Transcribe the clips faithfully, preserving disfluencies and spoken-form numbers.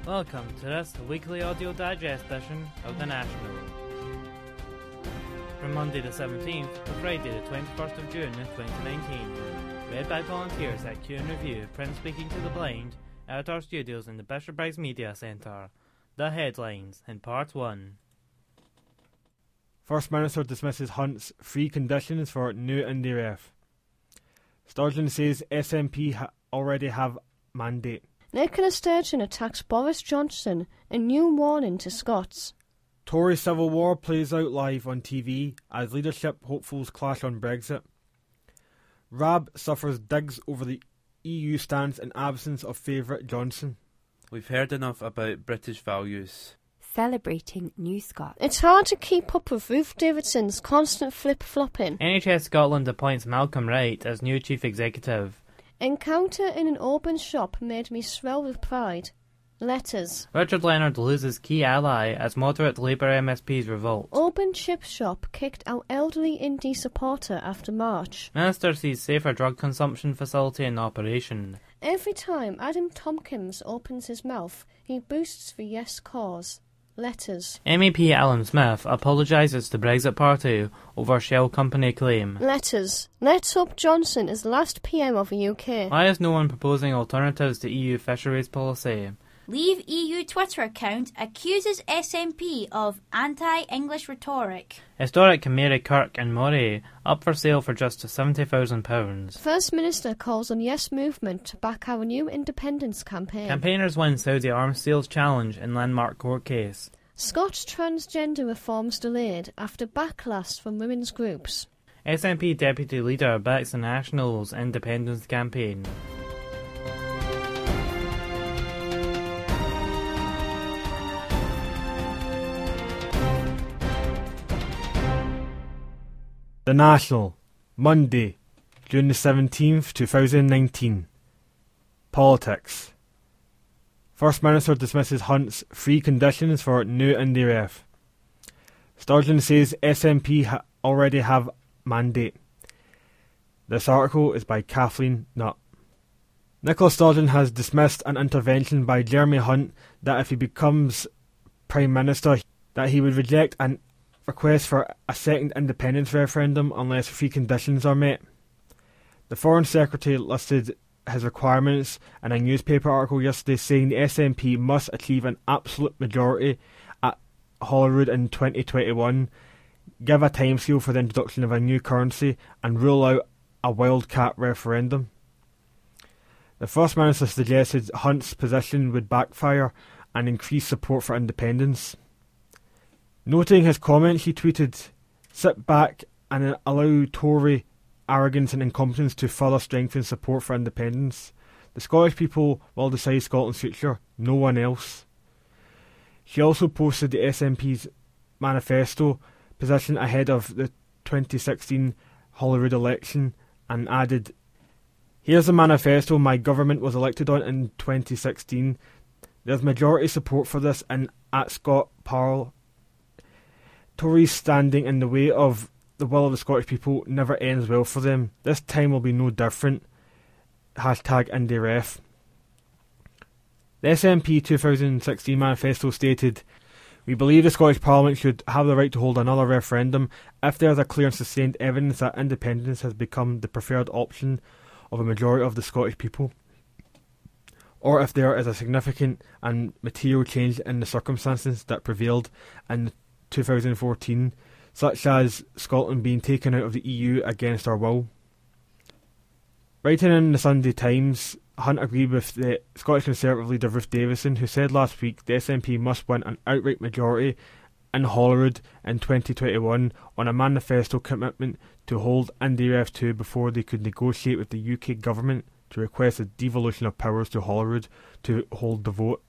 Welcome to this weekly audio digest edition of The National. From Monday the seventeenth to Friday the twenty-first of June twenty nineteen. Read by volunteers at Q and Review, print speaking to the blind, at our studios in the Bishopbriggs Media Centre. The headlines in Part one. First Minister dismisses Hunt's free conditions for new Indy ref. Sturgeon says S N P ha- already have mandate. Nicola Sturgeon attacks Boris Johnson, a new warning to Scots. Tory civil war plays out live on T V as leadership hopefuls clash on Brexit. R A B suffers digs over the E U stance in absence of favourite Johnson. We've heard enough about British values. Celebrating New Scot. It's hard to keep up with Ruth Davidson's constant flip-flopping. N H S Scotland appoints Malcolm Wright as new chief executive. Encounter in an Auburn shop made me swell with pride. Letters. Richard Leonard loses key ally as moderate Labour M S Ps revolt. Auburn chip shop kicked out elderly Indy supporter after March. Minister sees safer drug consumption facility in operation. Every time Adam Tompkins opens his mouth, he boosts the Yes cause. Letters. M E P Alan Smith apologises to Brexit Party over Shell Company claim. Letters. Let's hope Johnson is last P M of the U K. Why is no one proposing alternatives to E U fisheries policy? Leave E U Twitter account accuses S N P of anti-English rhetoric. Historic Mary Kirk in Moray up for sale for just seventy thousand pounds. First Minister calls on Yes Movement to back our new independence campaign. Campaigners win Saudi arms sales challenge in landmark court case. Scots transgender reforms delayed after backlash from women's groups. S N P deputy leader backs the Nationals' independence campaign. The National, Monday, June the seventeenth, twenty nineteen. Politics. First Minister dismisses Hunt's free conditions for new Indy ref. Sturgeon says S N P ha- already have mandate. This article is by Kathleen Nutt. Nicola Sturgeon has dismissed an intervention by Jeremy Hunt that if he becomes Prime Minister, that he would reject an request for a second independence referendum unless three conditions are met. The Foreign Secretary listed his requirements in a newspaper article yesterday, saying the S N P must achieve an absolute majority at Holyrood in twenty twenty-one, give a timescale for the introduction of a new currency, and rule out a wildcat referendum. The First Minister suggested Hunt's position would backfire and increase support for independence. Noting his comments, he tweeted, "Sit back and allow Tory arrogance and incompetence to further strengthen support for independence. The Scottish people will decide Scotland's future, no one else." She also posted the S N P's manifesto position ahead of the twenty sixteen Holyrood election and added, "Here's the manifesto my government was elected on in twenty sixteen. There's majority support for this and at Scott Parle. Tories standing in the way of the will of the Scottish people never ends well for them. This time will be no different. Hashtag IndyRef." The S N P twenty sixteen manifesto stated, "We believe the Scottish Parliament should have the right to hold another referendum if there is a clear and sustained evidence that independence has become the preferred option of a majority of the Scottish people, or if there is a significant and material change in the circumstances that prevailed in two thousand fourteen, such as Scotland being taken out of the E U against our will." Writing in the Sunday Times, Hunt agreed with the Scottish Conservative leader Ruth Davidson, who said last week the S N P must win an outright majority in Holyrood in twenty twenty-one on a manifesto commitment to hold Indy ref two before they could negotiate with the U K government to request a devolution of powers to Holyrood to hold the vote.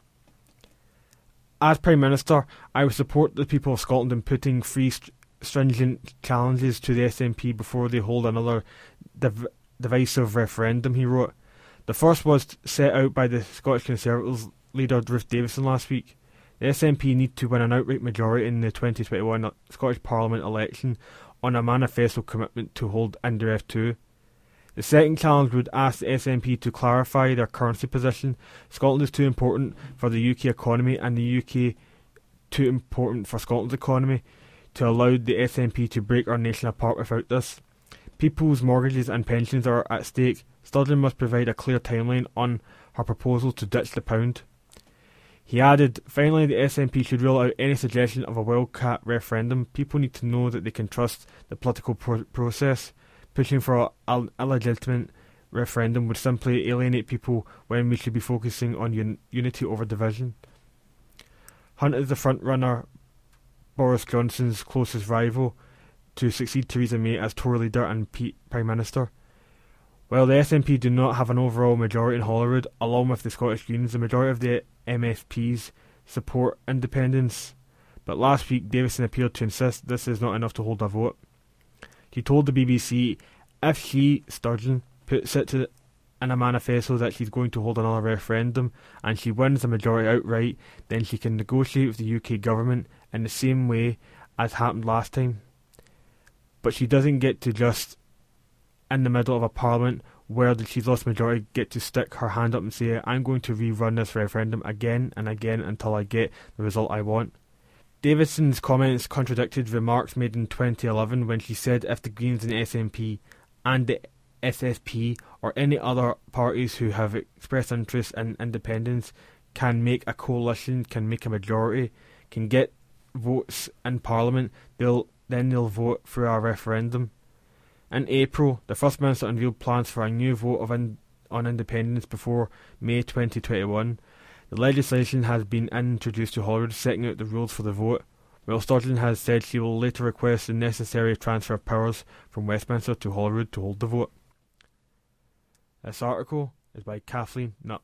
"As Prime Minister, I would support the people of Scotland in putting three st- stringent challenges to the S N P before they hold another div- divisive referendum," he wrote. The first was set out by the Scottish Conservatives leader Ruth Davidson last week. The S N P need to win an outright majority in the twenty twenty-one Scottish Parliament election on a manifesto commitment to hold Indy ref two. The second challenge would ask the S N P to clarify their currency position. Scotland is too important for the U K economy and the U K too important for Scotland's economy to allow the S N P to break our nation apart without this. People's mortgages and pensions are at stake. Sturgeon must provide a clear timeline on her proposal to ditch the pound. He added, finally, the S N P should rule out any suggestion of a wildcat referendum. People need to know that they can trust the political pro- process. Pushing for an illegitimate referendum would simply alienate people when we should be focusing on un- unity over division. Hunt is the front-runner, Boris Johnson's closest rival, to succeed Theresa May as Tory leader and P- Prime Minister. While the S N P do not have an overall majority in Holyrood, along with the Scottish Greens, the majority of the M S Ps support independence. But last week, Davison appeared to insist this is not enough to hold a vote. He told the B B C if she, Sturgeon, puts it to, in a manifesto that she's going to hold another referendum and she wins the majority outright, then she can negotiate with the U K government in the same way as happened last time. But she doesn't get to just, in the middle of a parliament where she's lost majority, get to stick her hand up and say, I'm going to rerun this referendum again and again until I get the result I want. Davidson's comments contradicted remarks made in twenty eleven when she said if the Greens and the S N P and the S S P or any other parties who have expressed interest in independence can make a coalition, can make a majority, can get votes in Parliament, they'll then they'll vote through a referendum. In April, the First Minister unveiled plans for a new vote of in, on independence before May twenty twenty-one. The legislation has been introduced to Holyrood, setting out the rules for the vote, while Sturgeon has said she will later request the necessary transfer of powers from Westminster to Holyrood to hold the vote. This article is by Kathleen Nutt.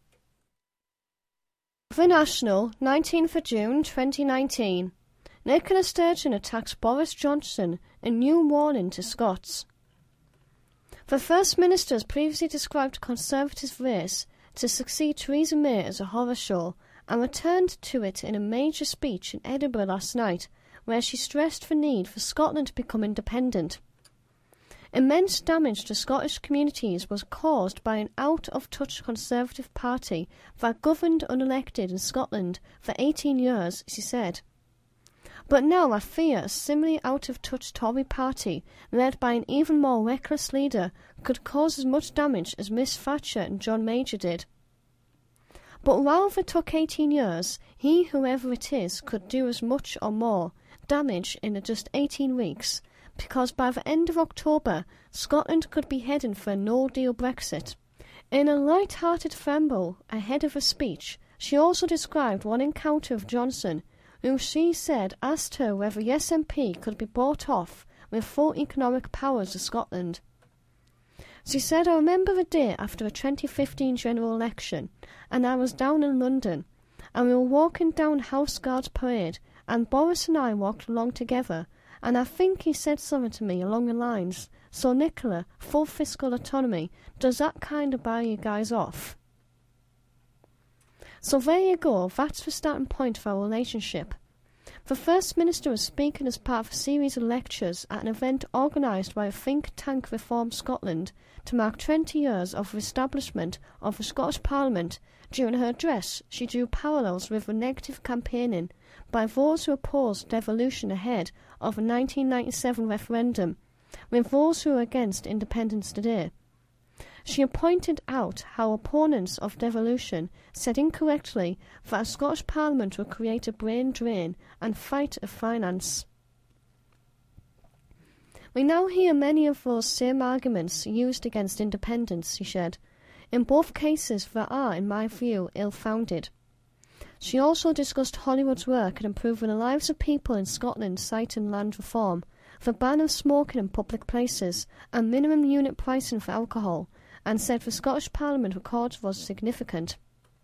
The National, nineteenth of June twenty nineteen. Nicola Sturgeon attacks Boris Johnson, a new warning to Scots. The First Minister has previously described a Conservative race to succeed Theresa May as a horror show and returned to it in a major speech in Edinburgh last night, where she stressed the need for Scotland to become independent. Immense damage to Scottish communities was caused by an out-of-touch Conservative Party that governed unelected in Scotland for eighteen years, she said. But now I fear a similarly out-of-touch Tory party, led by an even more reckless leader, could cause as much damage as Miss Thatcher and John Major did. But while it took eighteen years, he, whoever it is, could do as much or more damage in just eighteen weeks, because by the end of October, Scotland could be heading for a no-deal Brexit. In a light-hearted preamble ahead of her speech, she also described one encounter with Johnson, who she said asked her whether the S N P could be bought off with full economic powers of Scotland. She said, I remember the day after the twenty fifteen general election, and I was down in London, and we were walking down House Guards Parade, and Boris and I walked along together, and I think he said something to me along the lines, so Nicola, full fiscal autonomy, does that kind of buy you guys off? So there you go, that's the starting point of our relationship. The First Minister was speaking as part of a series of lectures at an event organised by a think tank Reform Scotland to mark twenty years of the establishment of the Scottish Parliament. During her address, she drew parallels with the negative campaigning by those who opposed devolution ahead of the nineteen ninety-seven referendum, with those who are against independence today. She pointed out how opponents of devolution said incorrectly that a Scottish Parliament would create a brain drain and fight of finance. We now hear many of those same arguments used against independence, she said. In both cases they are, in my view, ill-founded. She also discussed Holyrood's work in improving the lives of people in Scotland, citing land reform, the ban of smoking in public places, and minimum unit pricing for alcohol, and said the Scottish Parliament record was significant.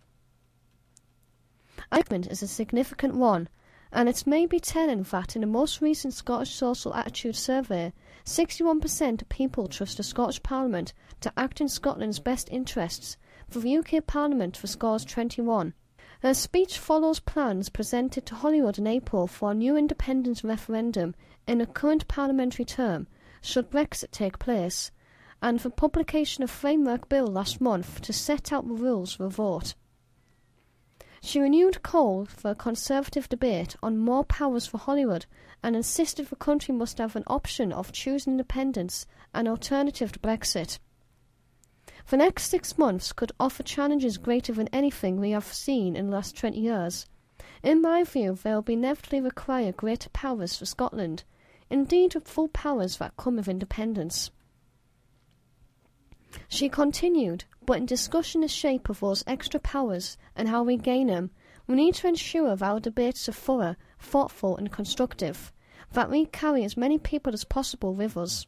Argument is a significant one, and it may be telling that in the most recent Scottish Social Attitude Survey, sixty-one percent of people trust the Scottish Parliament to act in Scotland's best interests, for the U K Parliament for scores twenty-one. Her speech follows plans presented to Holyrood in April for a new independence referendum in the current parliamentary term, should Brexit take place, and for publication of Framework Bill last month to set out the rules for a vote. She renewed call for a conservative debate on more powers for Hollywood and insisted the country must have an option of choosing independence, an alternative to Brexit. The next six months could offer challenges greater than anything we have seen in the last twenty years. In my view, they will inevitably require greater powers for Scotland, indeed the full powers that come with independence. She continued, but in discussing the shape of those extra powers and how we gain them, we need to ensure that our debates are thorough, thoughtful and constructive, that we carry as many people as possible with us.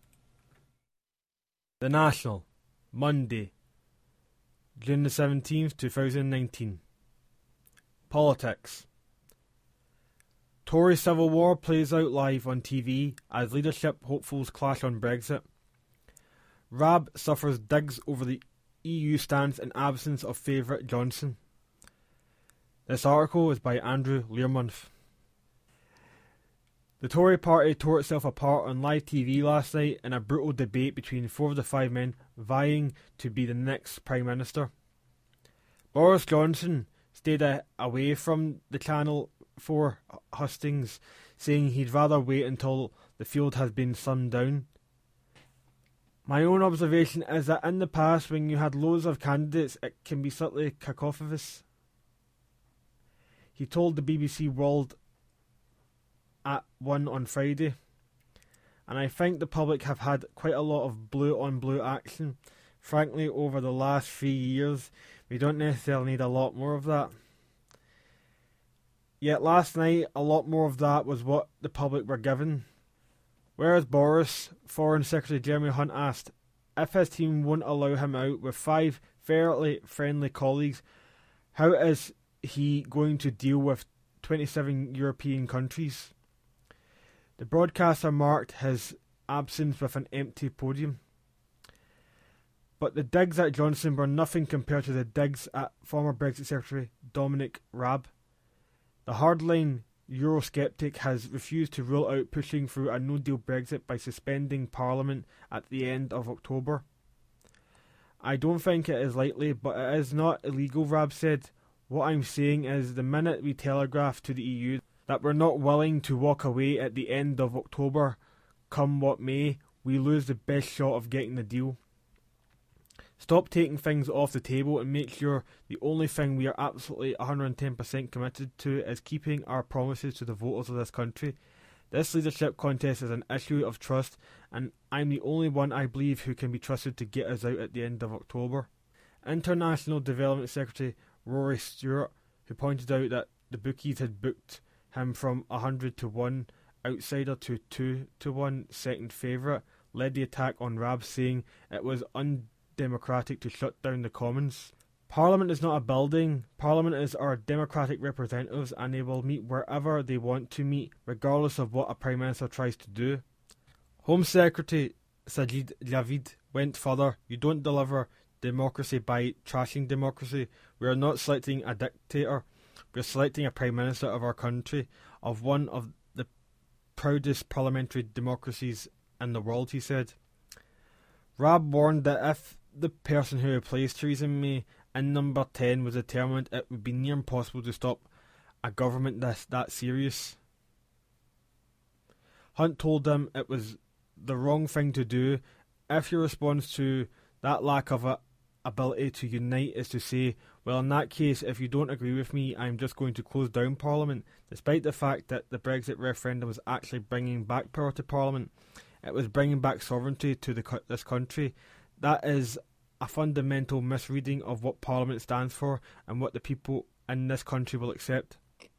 The National, Monday, June the seventeenth, two thousand nineteen. Politics. Tory civil war plays out live on T V as leadership hopefuls clash on Brexit. R A B suffers digs over the E U stance in absence of favourite Johnson. This article is by Andrew Learmonth. The Tory party tore itself apart on live T V last night in a brutal debate between four of the five men vying to be the next Prime Minister. Boris Johnson stayed a- away from the Channel four hustings, saying he'd rather wait until the field has been summed down. My own observation is that in the past, when you had loads of candidates, it can be slightly cacophonous. He told the B B C World at one on Friday, and I think the public have had quite a lot of blue-on-blue action. Frankly, over the last three years, we don't necessarily need a lot more of that. Yet last night, a lot more of that was what the public were given. Whereas Boris, Foreign Secretary Jeremy Hunt asked if his team won't allow him out with five fairly friendly colleagues, how is he going to deal with twenty-seven European countries? The broadcaster marked his absence with an empty podium. But the digs at Johnson were nothing compared to the digs at former Brexit Secretary Dominic Raab. The hardline Eurosceptic has refused to rule out pushing through a no-deal Brexit by suspending Parliament at the end of October. I don't think it is likely, but it is not illegal, Raab said. What I'm saying is the minute we telegraph to the E U that we're not willing to walk away at the end of October, come what may, we lose the best shot of getting the deal. Stop taking things off the table and make sure the only thing we are absolutely one hundred ten percent committed to is keeping our promises to the voters of this country. This leadership contest is an issue of trust, and I'm the only one I believe who can be trusted to get us out at the end of October. International Development Secretary Rory Stewart, who pointed out that the bookies had booked him from one hundred to one outsider to two to one second favourite, led the attack on Raab, saying it was undemocratic to shut down the Commons. Parliament is not a building. Parliament is our democratic representatives, and they will meet wherever they want to meet, regardless of what a Prime Minister tries to do. Home Secretary Sajid Javid went further. You don't deliver democracy by trashing democracy. We are not selecting a dictator. We are selecting a Prime Minister of our country, of one of the proudest parliamentary democracies in the world, he said. Raab warned that if the person who replaced Theresa May in number ten was determined, it would be near impossible to stop a government that's that serious. Hunt told him it was the wrong thing to do if your response to that lack of a ability to unite is to say, well, in that case, if you don't agree with me, I'm just going to close down Parliament. Despite the fact that the Brexit referendum was actually bringing back power to Parliament, it was bringing back sovereignty to the, this country. That is a fundamental misreading of what Parliament stands for and what the people in this country will accept.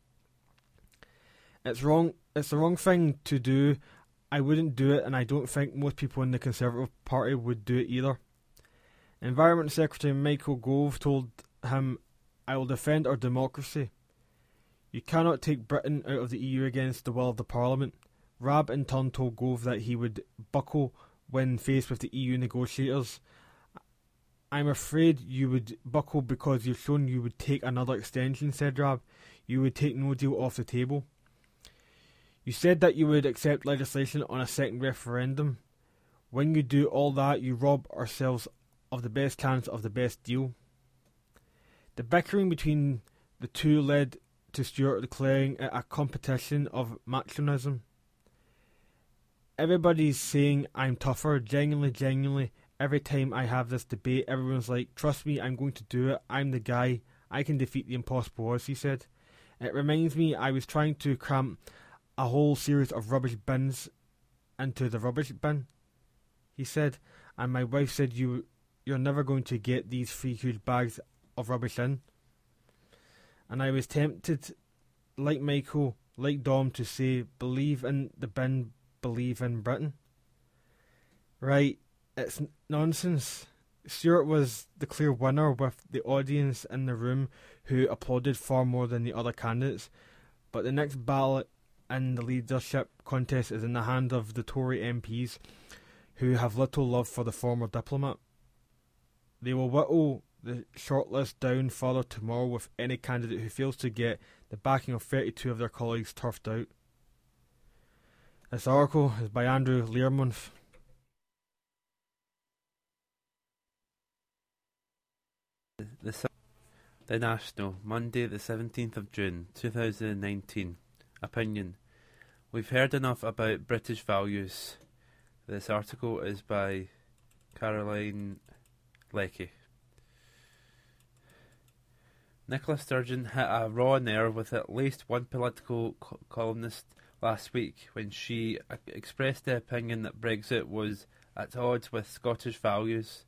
It's wrong. It's the wrong thing to do. I wouldn't do it, and I don't think most people in the Conservative Party would do it either. Environment Secretary Michael Gove told him, I will defend our democracy. You cannot take Britain out of the E U against the will of the Parliament. Raab in turn told Gove that he would buckle when faced with the E U negotiators. I'm afraid you would buckle because you've shown you would take another extension, said Raab. You would take no deal off the table. You said that you would accept legislation on a second referendum. When you do all that, you rob ourselves of the best chance of the best deal. The bickering between the two led to Stuart declaring it a competition of machonism. Everybody's saying I'm tougher, genuinely, genuinely. Every time I have this debate, everyone's like, trust me, I'm going to do it. I'm the guy. I can defeat the impossible odds, he said. It reminds me I was trying to cram a whole series of rubbish bins into the rubbish bin, he said, and my wife said, you, you're never going to get these three huge bags of rubbish in. And I was tempted, like Michael, like Dom, to say, believe in the bin, believe in Britain. Right, it's n- nonsense. Stuart was the clear winner, with the audience in the room who applauded far more than the other candidates. But the next battle in the leadership contest is in the hand of the Tory M Ps, who have little love for the former diplomat. They will whittle the shortlist down further tomorrow, with any candidate who fails to get the backing of thirty-two of their colleagues turfed out. This article is by Andrew Learmonth. The, the National, Monday the seventeenth of June two thousand nineteen. Opinion. We've heard enough about British values. This article is by Caroline Leckie. Nicola Sturgeon hit a raw nerve with at least one political co- columnist last week when she uh, expressed the opinion that Brexit was at odds with Scottish values.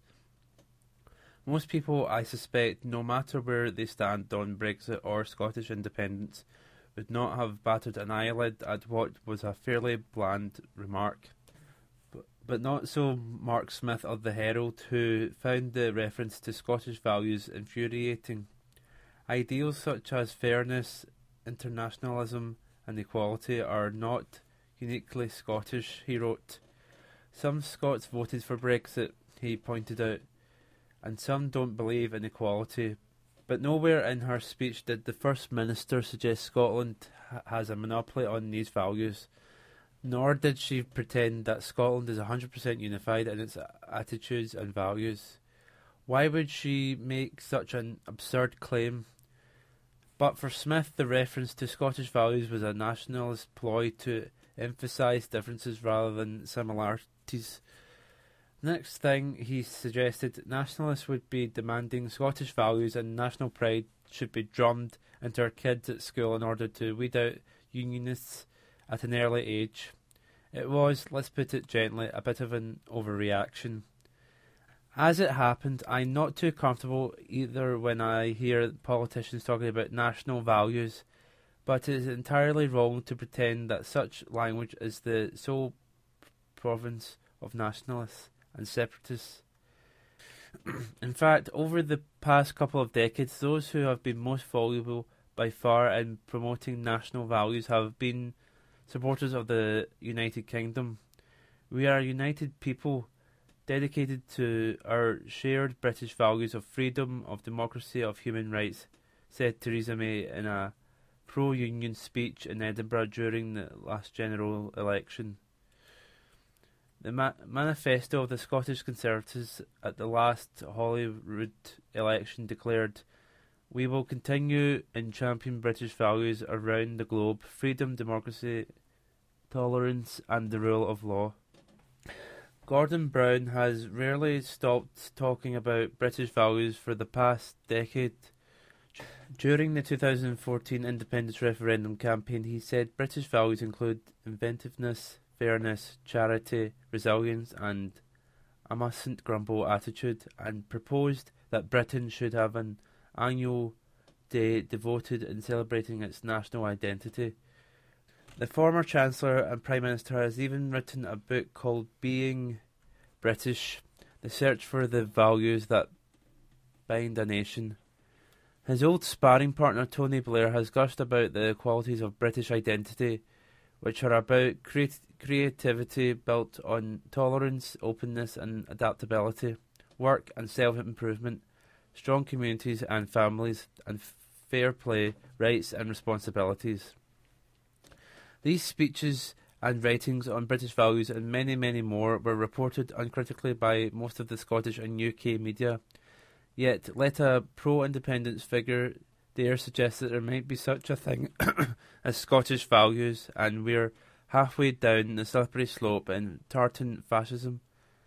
Most people, I suspect, no matter where they stand on Brexit or Scottish independence, would not have battered an eyelid at what was a fairly bland remark. But, but not so Mark Smith of the Herald, who found the reference to Scottish values infuriating. Ideals such as fairness, internationalism and equality are not uniquely Scottish, he wrote. Some Scots voted for Brexit, he pointed out, and some don't believe in equality. But nowhere in her speech did the First Minister suggest Scotland ha- has a monopoly on these values, nor did she pretend that Scotland is one hundred percent unified in its attitudes and values. Why would she make such an absurd claim? But for Smith, the reference to Scottish values was a nationalist ploy to emphasise differences rather than similarities. Next thing he suggested, nationalists would be demanding Scottish values and national pride should be drummed into our kids at school in order to weed out unionists at an early age. It was, let's put it gently, a bit of an overreaction. As it happened, I'm not too comfortable either when I hear politicians talking about national values, but it is entirely wrong to pretend that such language is the sole province of nationalists and separatists. In fact, over the past couple of decades, those who have been most voluble by far in promoting national values have been supporters of the United Kingdom. We are a united people, dedicated to our shared British values of freedom, of democracy, of human rights, said Theresa May in a pro-union speech in Edinburgh during the last general election. The ma- manifesto of the Scottish Conservatives at the last Holyrood election declared, "We will continue and champion British values around the globe, freedom, democracy, tolerance and the rule of law." Gordon Brown has rarely stopped talking about British values for the past decade. During the two thousand fourteen independence referendum campaign, he said British values include inventiveness, fairness, charity, resilience and a mustn't grumble attitude, and proposed that Britain should have an annual day devoted in celebrating its national identity. The former Chancellor and Prime Minister has even written a book called Being British, The Search for the Values That Bind a Nation. His old sparring partner Tony Blair has gushed about the qualities of British identity, which are about creat- creativity built on tolerance, openness and adaptability, work and self-improvement, strong communities and families, and fair play, rights and responsibilities. These speeches and writings on British values and many, many more were reported uncritically by most of the Scottish and U K media. Yet, let a pro-independence figure dare suggest that there might be such a thing as Scottish values, and we're halfway down the slippery slope in tartan fascism.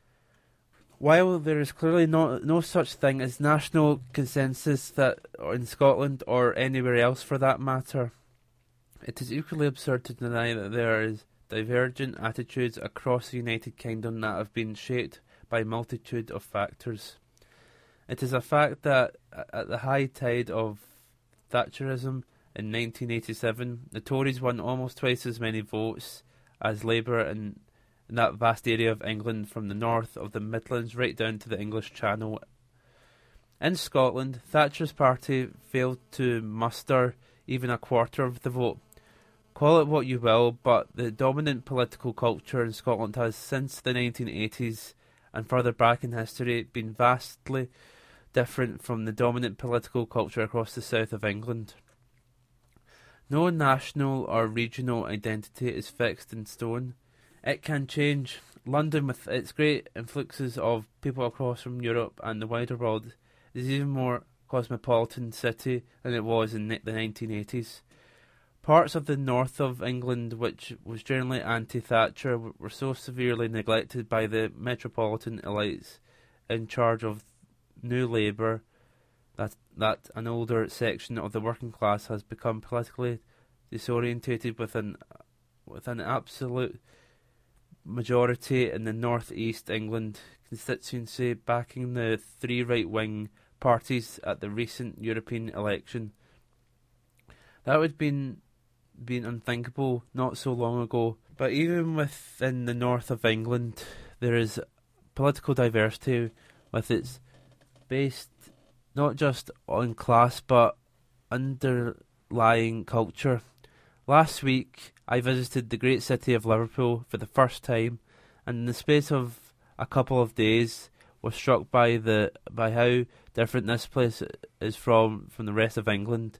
While there is clearly no, no such thing as national consensus that in Scotland or anywhere else for that matter, it is equally absurd to deny that there is divergent attitudes across the United Kingdom that have been shaped by a multitude of factors. It is a fact that at the high tide of Thatcherism in nineteen eighty-seven, the Tories won almost twice as many votes as Labour in, in that vast area of England from the north of the Midlands right down to the English Channel. In Scotland, Thatcher's party failed to muster even a quarter of the vote. Call it what you will, but the dominant political culture in Scotland has, since the nineteen eighties and further back in history, been vastly different from the dominant political culture across the south of England. No national or regional identity is fixed in stone. It can change. London, with its great influxes of people across from Europe and the wider world, is even more cosmopolitan city than it was in the nineteen eighties. Parts of the north of England, which was generally anti-Thatcher, were so severely neglected by the metropolitan elites in charge of New Labour that, that an older section of the working class has become politically disorientated with an, with an absolute majority in the North East England constituency backing the three right-wing parties at the recent European election. That would have been been unthinkable not so long ago. But even within the north of England, there is political diversity, with its based not just on class but underlying culture. Last week, I visited the great city of Liverpool for the first time, and in the space of a couple of days, was struck by the by how different this place is from from the rest of England.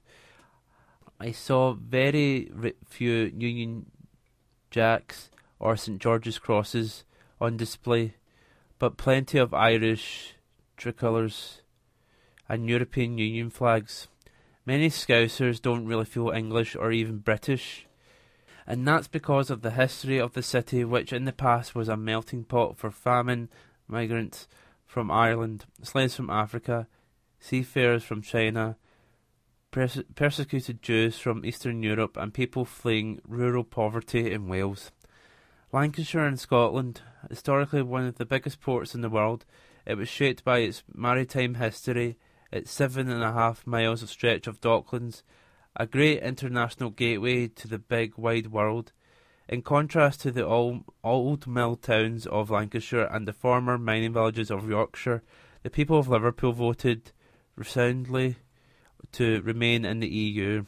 I saw very few Union Jacks or St George's crosses on display, but plenty of Irish tricolours and European Union flags. Many Scousers don't really feel English or even British, and that's because of the history of the city, which in the past was a melting pot for famine, migrants from Ireland, slaves from Africa, seafarers from China, Perse- persecuted Jews from Eastern Europe, and people fleeing rural poverty in Wales. Lancashire in Scotland, historically one of the biggest ports in the world, it was shaped by its maritime history, its seven and a half miles of stretch of docklands, a great international gateway to the big wide world. In contrast to the old, old mill towns of Lancashire and the former mining villages of Yorkshire, the people of Liverpool voted resoundingly to remain in the E U.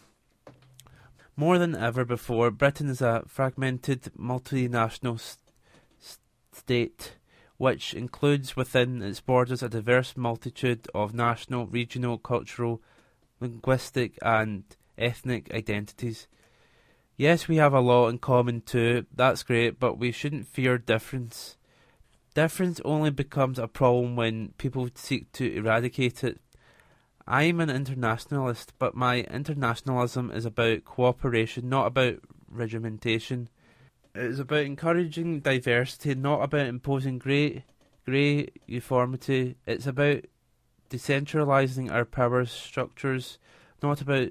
More than ever before, Britain is a fragmented multinational st- state which includes within its borders a diverse multitude of national, regional, cultural, linguistic and ethnic identities. Yes, we have a lot in common too, that's great, but we shouldn't fear difference. Difference only becomes a problem when people seek to eradicate it. I'm an internationalist, but my internationalism is about cooperation, not about regimentation. It is about encouraging diversity, not about imposing grey, grey uniformity. It's about decentralising our power structures, not about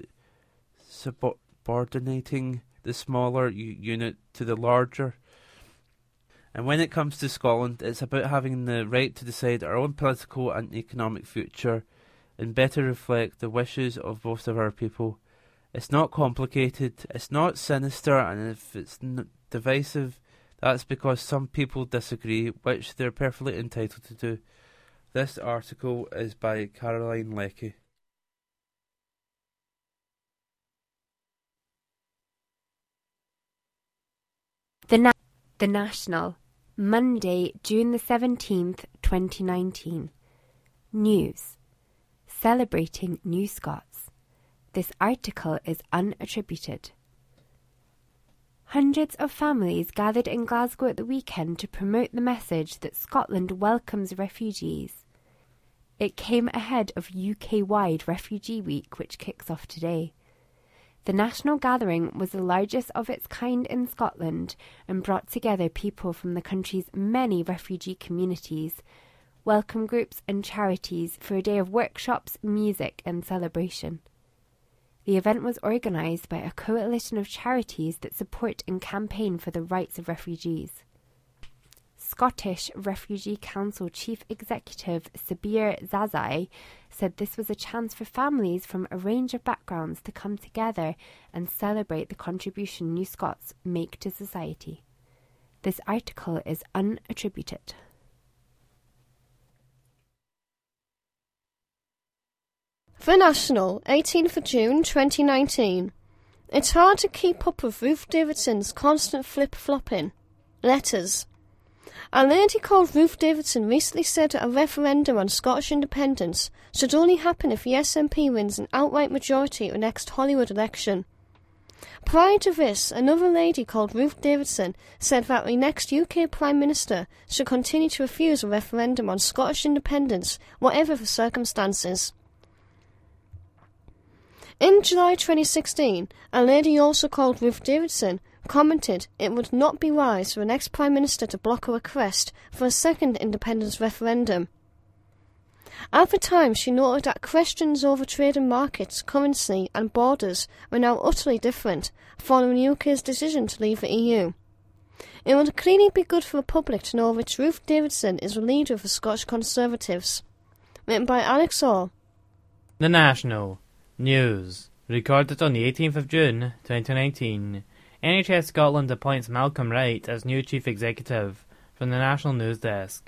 subordinating the smaller u- unit to the larger. And when it comes to Scotland, it's about having the right to decide our own political and economic future and better reflect the wishes of most of our people. It's not complicated, it's not sinister, and if it's n- divisive, that's because some people disagree, which they're perfectly entitled to do. This article is by Caroline Leckie. The, Na- the National, Monday, June the seventeenth, twenty nineteen. News. Celebrating New Scots. This article is unattributed. Hundreds of families gathered in Glasgow at the weekend to promote the message that Scotland welcomes refugees. It came ahead of U K-wide Refugee Week, which kicks off today. The national gathering was the largest of its kind in Scotland and brought together people from the country's many refugee communities, welcome groups and charities for a day of workshops, music and celebration. The event was organised by a coalition of charities that support and campaign for the rights of refugees. Scottish Refugee Council Chief Executive Sabir Zazai said this was a chance for families from a range of backgrounds to come together and celebrate the contribution New Scots make to society. This article is unattributed. The National, eighteenth of June twenty nineteen. It's hard to keep up with Ruth Davidson's constant flip-flopping. Letters. A lady called Ruth Davidson recently said that a referendum on Scottish independence should only happen if the S N P wins an outright majority at the next Hollywood election. Prior to this, another lady called Ruth Davidson said that the next U K Prime Minister should continue to refuse a referendum on Scottish independence, whatever the circumstances. In July twenty sixteen, a lady also called Ruth Davidson commented it would not be wise for the next Prime Minister to block a request for a second independence referendum. At the time, she noted that questions over trade and markets, currency and borders were now utterly different following the U K's decision to leave the E U. It would clearly be good for the public to know that Ruth Davidson is the leader of the Scottish Conservatives. Written by Alex Orr. The National News. Recorded on the eighteenth of June twenty nineteen. N H S Scotland appoints Malcolm Wright as new Chief Executive. From the National News Desk.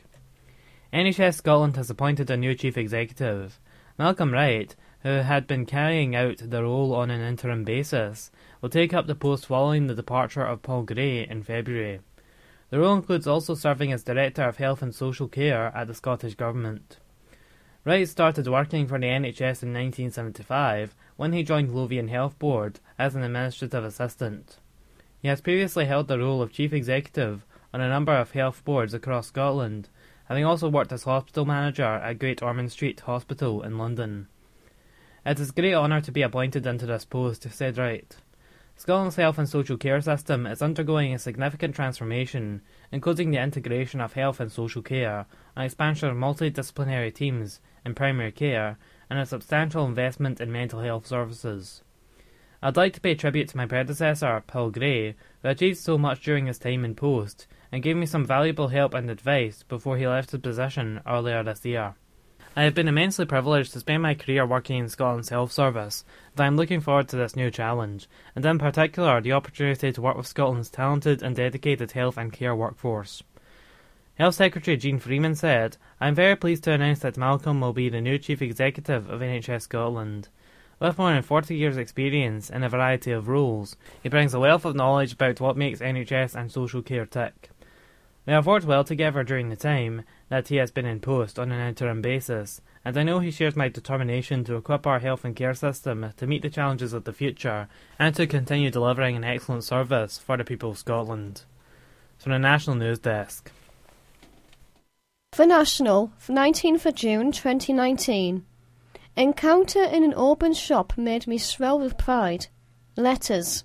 N H S Scotland has appointed a new Chief Executive. Malcolm Wright, who had been carrying out the role on an interim basis, will take up the post following the departure of Paul Gray in February. The role includes also serving as Director of Health and Social Care at the Scottish Government. Wright started working for the N H S in nineteen seventy-five when he joined Lothian Health Board as an administrative assistant. He has previously held the role of Chief Executive on a number of health boards across Scotland, having also worked as hospital manager at Great Ormond Street Hospital in London. It is a great honour to be appointed into this post, said Wright. Scotland's health and social care system is undergoing a significant transformation, including the integration of health and social care, an expansion of multidisciplinary teams in primary care, and a substantial investment in mental health services. I'd like to pay tribute to my predecessor, Paul Gray, who achieved so much during his time in post, and gave me some valuable help and advice before he left his position earlier this year. I have been immensely privileged to spend my career working in Scotland's health service, and I am looking forward to this new challenge, and in particular the opportunity to work with Scotland's talented and dedicated health and care workforce. Health Secretary Jean Freeman said, I am very pleased to announce that Malcolm will be the new Chief Executive of N H S Scotland. With more than forty years' experience in a variety of roles, he brings a wealth of knowledge about what makes N H S and social care tick. We have worked well together during the time that he has been in post on an interim basis, and I know he shares my determination to equip our health and care system to meet the challenges of the future and to continue delivering an excellent service for the people of Scotland. From the National News Desk. The National, nineteenth of June twenty nineteen. Encounter in an Auburn shop made me swell with pride. Letters.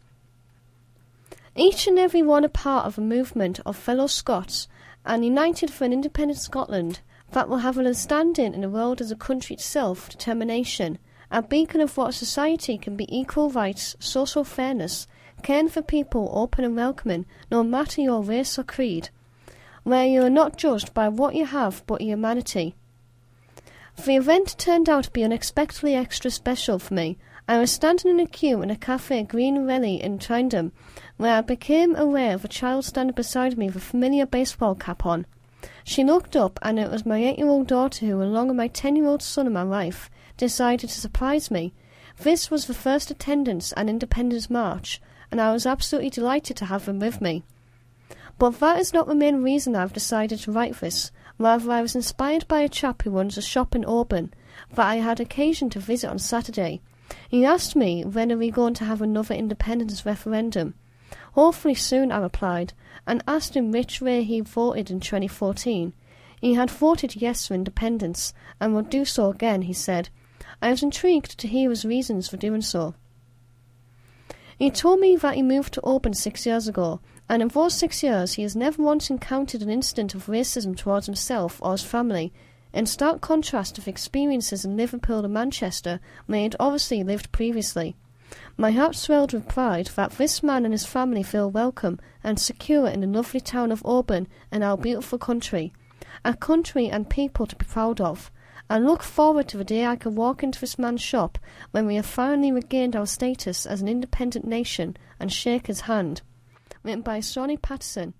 Each and every one a part of a movement of fellow Scots, and united for an independent Scotland that will have an standing in the world as a country itself, determination, a beacon of what society can be equal rights, social fairness, caring for people open and welcoming, no matter your race or creed, where you are not judged by what you have but your humanity. The event turned out to be unexpectedly extra special for me. I was standing in a queue in a cafe Green Rally in Tyndham, where I became aware of a child standing beside me with a familiar baseball cap on. She looked up, and it was my eight-year-old daughter who, along with my ten-year-old son and my wife, decided to surprise me. This was the first attendance at Independence March, and I was absolutely delighted to have them with me. But that is not the main reason I've decided to write this. Rather, I was inspired by a chap who runs a shop in Auburn that I had occasion to visit on Saturday. He asked me when are we going to have another independence referendum. Hopefully soon, I replied, and asked him which way he voted in twenty fourteen. He had voted yes for independence, and would do so again, he said. I was intrigued to hear his reasons for doing so. He told me that he moved to Oban six years ago, and in those six years he has never once encountered an incident of racism towards himself or his family, in stark contrast with experiences in Liverpool and Manchester, where he had obviously lived previously. My heart swelled with pride that this man and his family feel welcome and secure in the lovely town of Oban and our beautiful country, a country and people to be proud of. I look forward to the day I can walk into this man's shop when we have finally regained our status as an independent nation and shake his hand. Written by Sonny Patterson.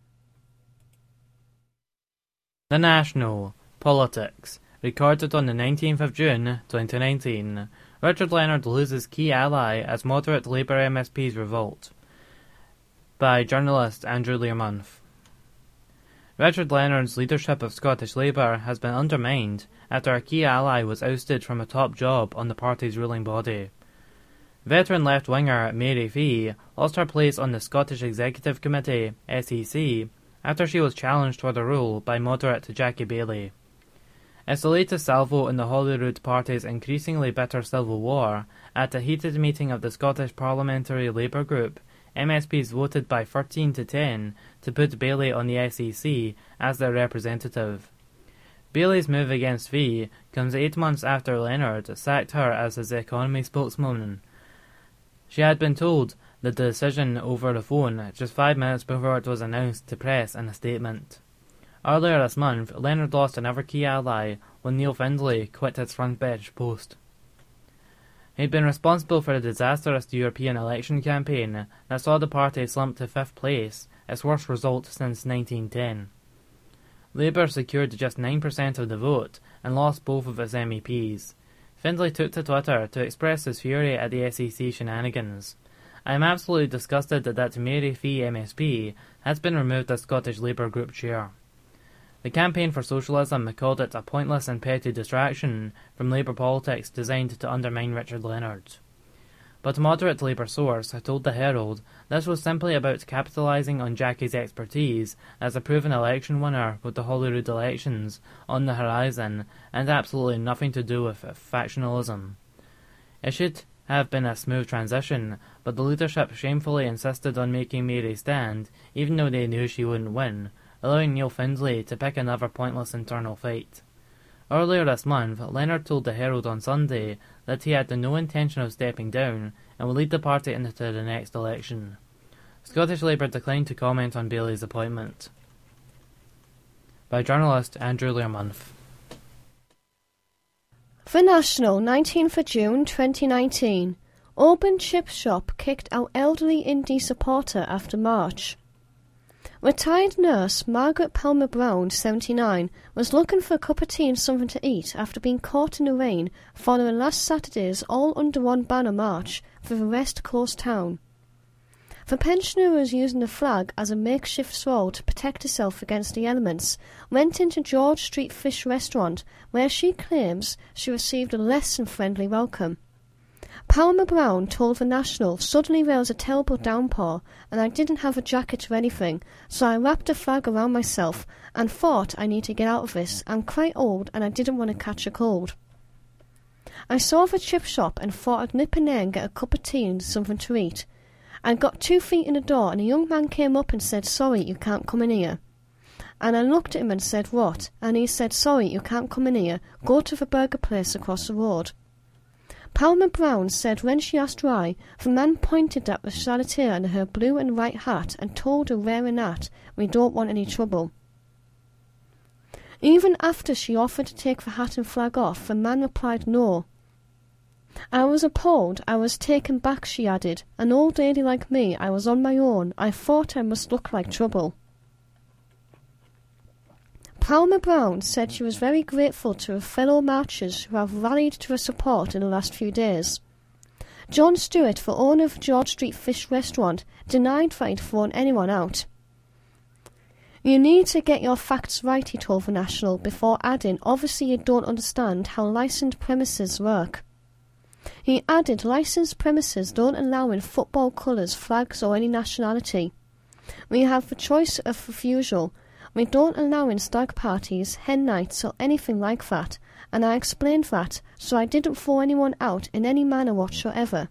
The National Politics, recorded on the nineteenth of June twenty nineteen. Richard Leonard loses key ally as moderate Labour M S Ps revolt. By journalist Andrew Learmonth. Richard Leonard's leadership of Scottish Labour has been undermined after a key ally was ousted from a top job on the party's ruling body. Veteran left-winger Mary Fee lost her place on the Scottish Executive Committee, S E C, after she was challenged for the role by moderate Jackie Baillie. It's the latest salvo in the Holyrood Party's increasingly bitter civil war. At a heated meeting of the Scottish Parliamentary Labour Group, M S Ps voted by thirteen to ten to put Baillie on the S E C as their representative. Baillie's move against Fee comes eight months after Leonard sacked her as his economy spokeswoman. She had been told the decision over the phone just five minutes before it was announced to press in a statement. Earlier this month, Leonard lost another key ally when Neil Findlay quit his front bench post. He'd been responsible for the disastrous European election campaign that saw the party slump to fifth place, its worst result since nineteen ten. Labour secured just nine percent of the vote and lost both of its M E Ps. Findlay took to Twitter to express his fury at the S E C shenanigans. I am absolutely disgusted that Mary Fee M S P has been removed as Scottish Labour Group chair. The Campaign for Socialism called it a pointless and petty distraction from Labour politics designed to undermine Richard Leonard. But a moderate Labour source told the Herald this was simply about capitalising on Jackie's expertise as a proven election winner with the Holyrood elections on the horizon and absolutely nothing to do with factionalism. It should have been a smooth transition, but the leadership shamefully insisted on making Mary stand, even though they knew she wouldn't win, allowing Neil Findlay to pick another pointless internal fight. Earlier this month, Leonard told the Herald on Sunday that he had no intention of stepping down and would lead the party into the next election. Scottish Labour declined to comment on Baillie's appointment. By journalist Andrew Learmonth. The National, nineteenth of June twenty nineteen. Oban chip shop kicked out elderly Indie supporter after march. Retired nurse Margaret Palmer Brown, seventy-nine, was looking for a cup of tea and something to eat after being caught in the rain following last Saturday's All Under One Banner march through the West Coast town. The pensioner was using the flag as a makeshift sword to protect herself against the elements, went into George Street Fish Restaurant, where she claims she received a less than friendly welcome. Palmer Brown told the National, "Suddenly there was a terrible downpour, and I didn't have a jacket or anything, so I wrapped a flag around myself and thought I need to get out of this. I'm quite old and I didn't want to catch a cold. I saw the chip shop and thought I'd nip in there and get a cup of tea and something to eat. I got two feet in the door and a young man came up and said, 'Sorry, you can't come in here.' And I looked at him and said, 'What?' And he said, 'Sorry, you can't come in here. Go to the burger place across the road.' Palmer Brown said when she asked why, the man pointed at the charioteer in her blue and white hat and told her wearing that, 'We don't want any trouble.' Even after she offered to take the hat and flag off, the man replied no. I was appalled, I was taken back, she added. An old lady like me, I was on my own, I thought I must look like trouble. Palmer Brown said she was very grateful to her fellow marchers who have rallied to her support in the last few days. John Stewart, the owner of George Street Fish Restaurant, denied that he'd thrown anyone out. You need to get your facts right, he told the National, before adding, obviously you don't understand how licensed premises work. He added licensed premises don't allow in football colours, flags or any nationality. We have the choice of refusal. We don't allow in stag parties, hen nights or anything like that, and I explained that, so I didn't throw anyone out in any manner whatsoever.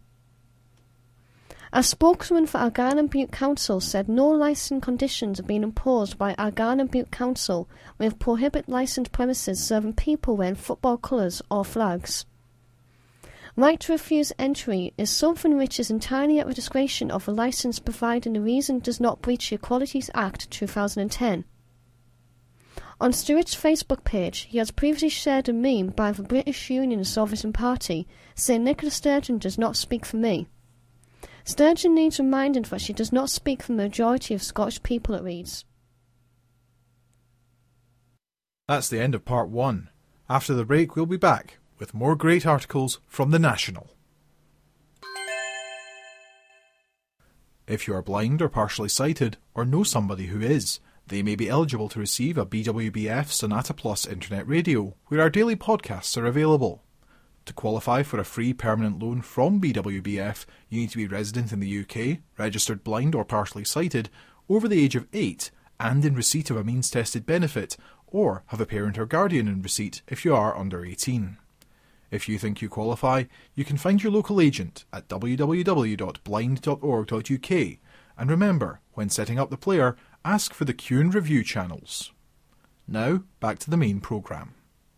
A spokesman for Argyle and Bute Council said no licence conditions have been imposed by Argyle and Bute Council with prohibit licensed premises serving people wearing football colours or flags. Right to refuse entry is something which is entirely at the discretion of the licence providing the reason does not breach the Equalities Act two thousand ten. On Stewart's Facebook page, he has previously shared a meme by the British Union Sovereign Party saying Nicola Sturgeon does not speak for me. Sturgeon needs reminding that she does not speak for the majority of Scottish people, it reads. That's the end of part one. After the break, we'll be back with more great articles from The National. If you are blind or partially sighted, or know somebody who is, they may be eligible to receive a B W B F Sonata Plus internet radio, where our daily podcasts are available. To qualify for a free permanent loan from B W B F, you need to be resident in the U K, registered blind or partially sighted, over the age of eight, and in receipt of a means-tested benefit, or have a parent or guardian in receipt if you are under eighteen. If you think you qualify, you can find your local agent at w w w dot blind dot org dot u k, and remember, when setting up the player, ask for the Q and Review channels. Now, back to the main programme.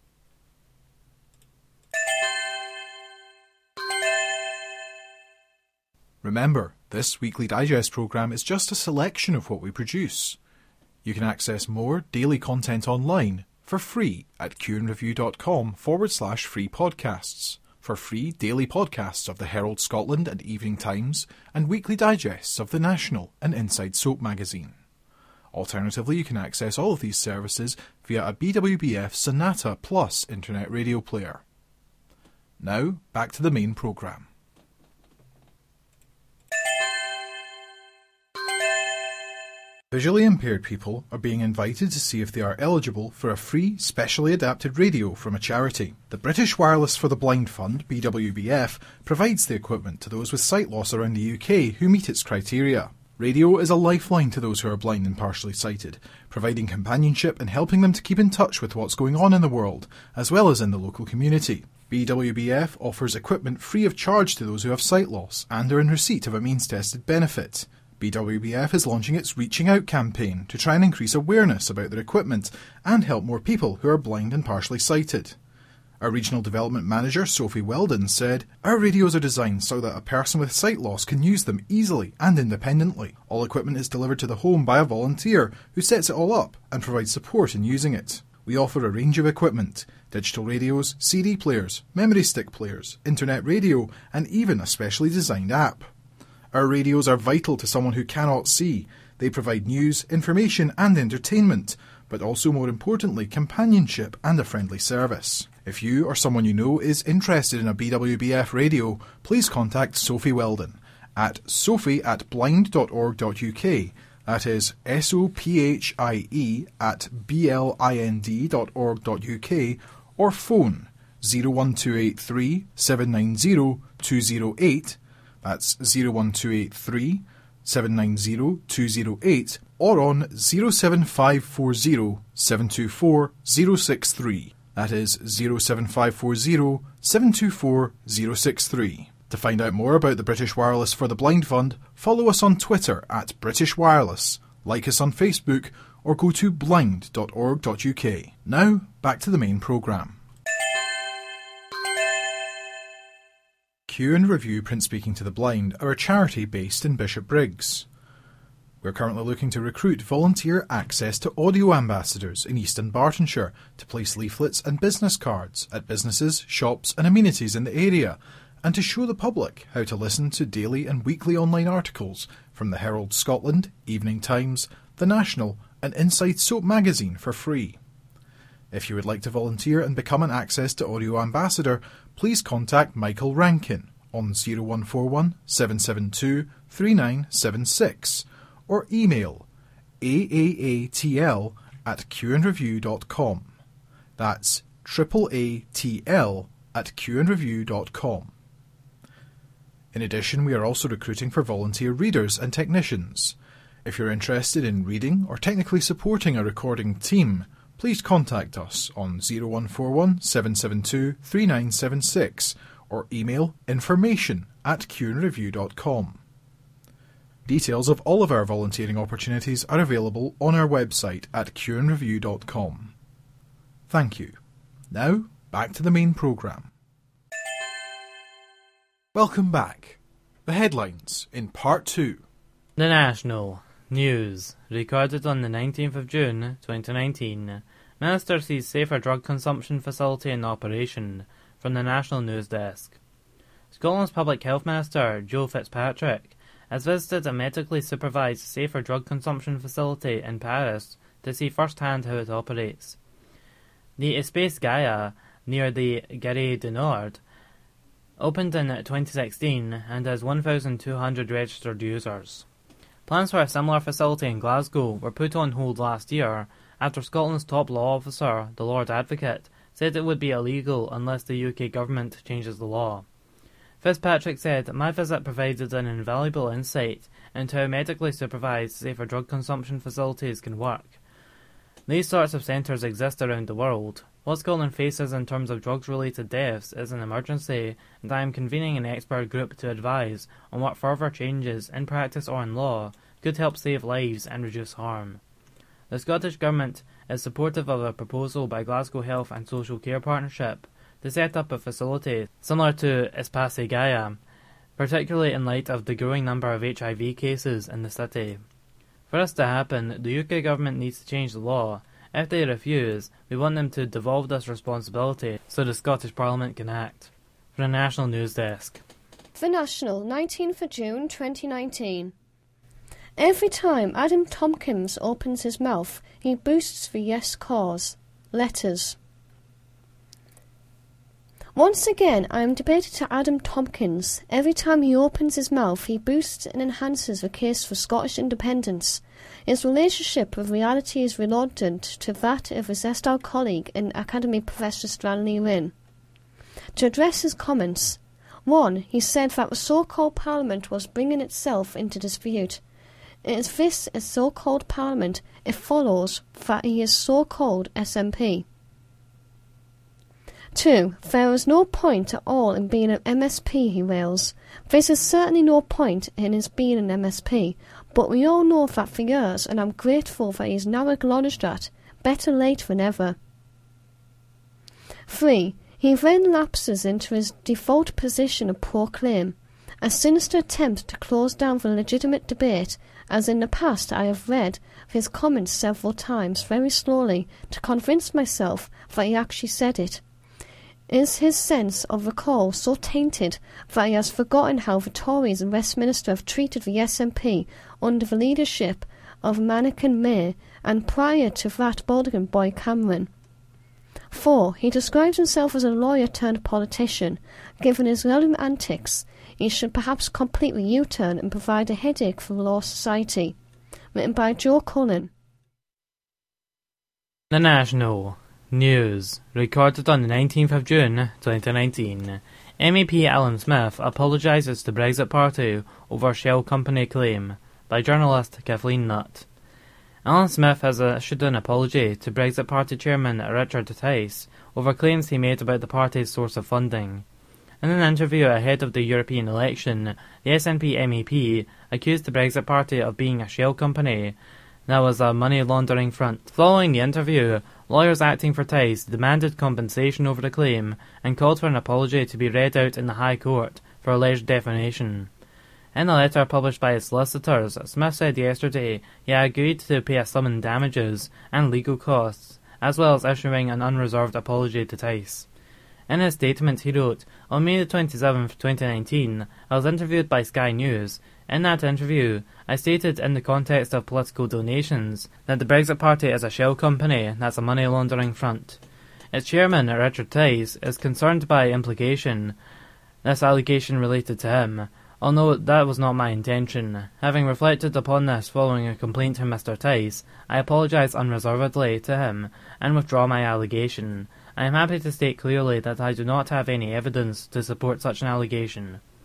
Remember, this weekly digest programme is just a selection of what we produce. You can access more daily content online for free at qandreview.com forward slash free podcasts, for free daily podcasts of the Herald Scotland and Evening Times, and weekly digests of The National and Inside Soap magazine. Alternatively, you can access all of these services via a B W B F Sonata Plus internet radio player. Now, back to the main programme. Visually impaired people are being invited to see if they are eligible for a free, specially adapted radio from a charity. The British Wireless for the Blind Fund, B W B F, provides the equipment to those with sight loss around the U K who meet its criteria. Radio is a lifeline to those who are blind and partially sighted, providing companionship and helping them to keep in touch with what's going on in the world, as well as in the local community. B W B F offers equipment free of charge to those who have sight loss and are in receipt of a means-tested benefit. B W B F is launching its Reaching Out campaign to try and increase awareness about their equipment and help more people who are blind and partially sighted. Our Regional Development Manager, Sophie Weldon, said, "Our radios are designed so that a person with sight loss can use them easily and independently. All equipment is delivered to the home by a volunteer who sets it all up and provides support in using it. We offer a range of equipment: digital radios, C D players, memory stick players, internet radio, and even a specially designed app. Our radios are vital to someone who cannot see. They provide news, information and entertainment, but also more importantly companionship and a friendly service. If you or someone you know is interested in a B W B F radio, please contact Sophie Weldon at sophie at blind dot org dot u k. That is S O P H I E at B L I N D dot org dot u k, or phone zero one two eight three seven nine zero two zero eight. That's zero one two eight three seven nine zero two zero eight, or on zero seven five four zero seven two four zero six three. That is zero seven five four zero seven two four zero six three. To find out more about the British Wireless for the Blind Fund, follow us on Twitter at British Wireless, like us on Facebook, or go to blind dot org dot u k. Now, back to the main programme. Q and Review Print Speaking to the Blind are a charity based in Bishopbriggs. We're currently looking to recruit volunteer access to audio ambassadors in East Dunbartonshire to place leaflets and business cards at businesses, shops and amenities in the area, and to show the public how to listen to daily and weekly online articles from the Herald Scotland, Evening Times, The National and Inside Soap magazine for free. If you would like to volunteer and become an Access to Audio ambassador, please contact Michael Rankin on zero one four one seven seven two three nine seven six or email aaatl at qandreview dot com. That's triple A T L at qandreview dot com. In addition, we are also recruiting for volunteer readers and technicians. If you're interested in reading or technically supporting a recording team, please contact us on zero one four one, seven seven two, three nine seven six or email information at q n review dot com. Details of all of our volunteering opportunities are available on our website at q n review dot com. Thank you. Now, back to the main programme. Welcome back. The headlines in Part two. The National News, recorded on the nineteenth of June, twenty nineteen. Minister sees safer drug consumption facility in operation, from the National News Desk. Scotland's Public Health Minister, Joe Fitzpatrick, has visited a medically supervised safer drug consumption facility in Paris to see firsthand how it operates. The Espace Gaia, near the Gare du Nord, opened in twenty sixteen and has one thousand two hundred registered users. Plans for a similar facility in Glasgow were put on hold last year after Scotland's top law officer, the Lord Advocate, said it would be illegal unless the U K government changes the law. Fitzpatrick said, "My visit provided an invaluable insight into how medically supervised safer drug consumption facilities can work. These sorts of centres exist around the world. What Scotland faces in terms of drugs-related deaths is an emergency, and I am convening an expert group to advise on what further changes, in practice or in law, could help save lives and reduce harm." The Scottish Government is supportive of a proposal by Glasgow Health and Social Care Partnership to set up a facility similar to Espace Gaia, particularly in light of the growing number of H I V cases in the city. For this to happen, the U K Government needs to change the law. If they refuse, we want them to devolve this responsibility so the Scottish Parliament can act. For the National News Desk. The National, nineteenth of June twenty nineteen. Every time Adam Tompkins opens his mouth, he boosts the Yes cause. Letters. Once again, I am debated to Adam Tompkins. Every time he opens his mouth, he boosts and enhances the case for Scottish independence. His relationship with reality is redundant to that of his esteemed colleague and Academy Professor Stanley Wynne. To address his comments, one, he said that the so-called Parliament was bringing itself into dispute. It is this a so-called Parliament, it follows that he is so-called S N P. Two, there is no point at all in being an M S P, he wails. There is certainly no point in his being an M S P, but we all know that for years, and I'm grateful that he has now acknowledged that. Better late than ever. Three, he then lapses into his default position of proclaim, a sinister attempt to close down the legitimate debate, as in the past I have read his comments several times very slowly to convince myself that he actually said it. Is his sense of recall so tainted that he has forgotten how the Tories in Westminster have treated the S N P under the leadership of Mannequin May and prior to that Baldigan boy Cameron? Four, he describes himself as a lawyer turned politician. Given his relevant antics, he should perhaps completely U-turn and provide a headache for the Law Society. Written by Joe Cullen. The National News, recorded on the nineteenth of June twenty nineteen. M E P Alan Smith apologises to Brexit Party over Shell Company claim, by journalist Kathleen Nutt. Alan Smith has issued an apology to Brexit Party chairman Richard Tice over claims he made about the party's source of funding. In an interview ahead of the European election, the S N P M E P accused the Brexit Party of being a shell company that was a money laundering front. Following the interview, lawyers acting for Tice demanded compensation over the claim and called for an apology to be read out in the High Court for alleged defamation. In a letter published by his solicitors, Smith said yesterday he had agreed to pay a sum in damages and legal costs, as well as issuing an unreserved apology to Tice. In his statement he wrote, "On May twenty-seventh, twenty nineteen, I was interviewed by Sky News. In that interview, I stated in the context of political donations that the Brexit Party is a shell company that's a money laundering front. Its chairman, Richard Tice, is concerned by implication this allegation related to him, although that was not my intention. Having reflected upon this following a complaint from Mister Tice, I apologise unreservedly to him and withdraw my allegation. I am happy to state clearly that I do not have any evidence to support such an allegation.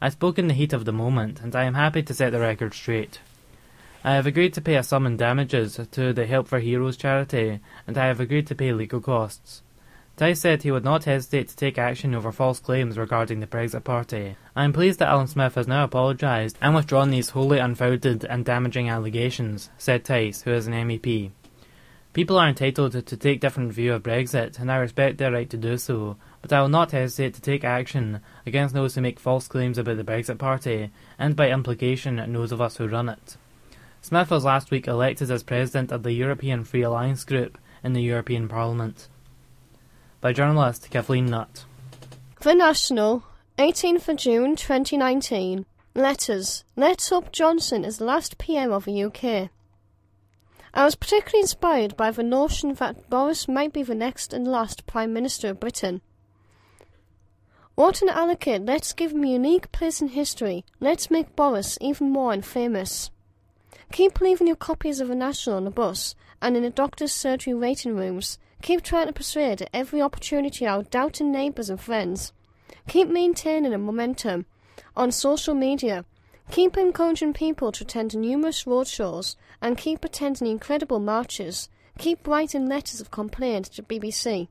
I spoke in the heat of the moment, and I am happy to set the record straight. I have agreed to pay a sum in damages to the Help for Heroes charity, and I have agreed to pay legal costs. Tice said he would not hesitate to take action over false claims regarding the Brexit Party. I am pleased that Alan Smith has now apologised and withdrawn these wholly unfounded and damaging allegations, said Tice, who is an M E P. People are entitled to take different view of Brexit, and I respect their right to do so, but I will not hesitate to take action against those who make false claims about the Brexit Party, and by implication those of us who run it. Smith was last week elected as President of the European Free Alliance Group in the European Parliament. By journalist Kathleen Nutt. The National, eighteenth of June twenty nineteen. Letters. Let's hope Johnson is the last P M of the U K. I was particularly inspired by the notion that Boris might be the next and last Prime Minister of Britain. What an allocate, let's give him a unique place in history. Let's make Boris even more infamous. Keep leaving your copies of the National on the bus and in the doctor's surgery waiting rooms. Keep trying to persuade at every opportunity our doubting neighbours and friends. Keep maintaining a momentum on social media. Keep encouraging people to attend numerous roadshows and keep attending incredible marches. Keep writing letters of complaint to B B C.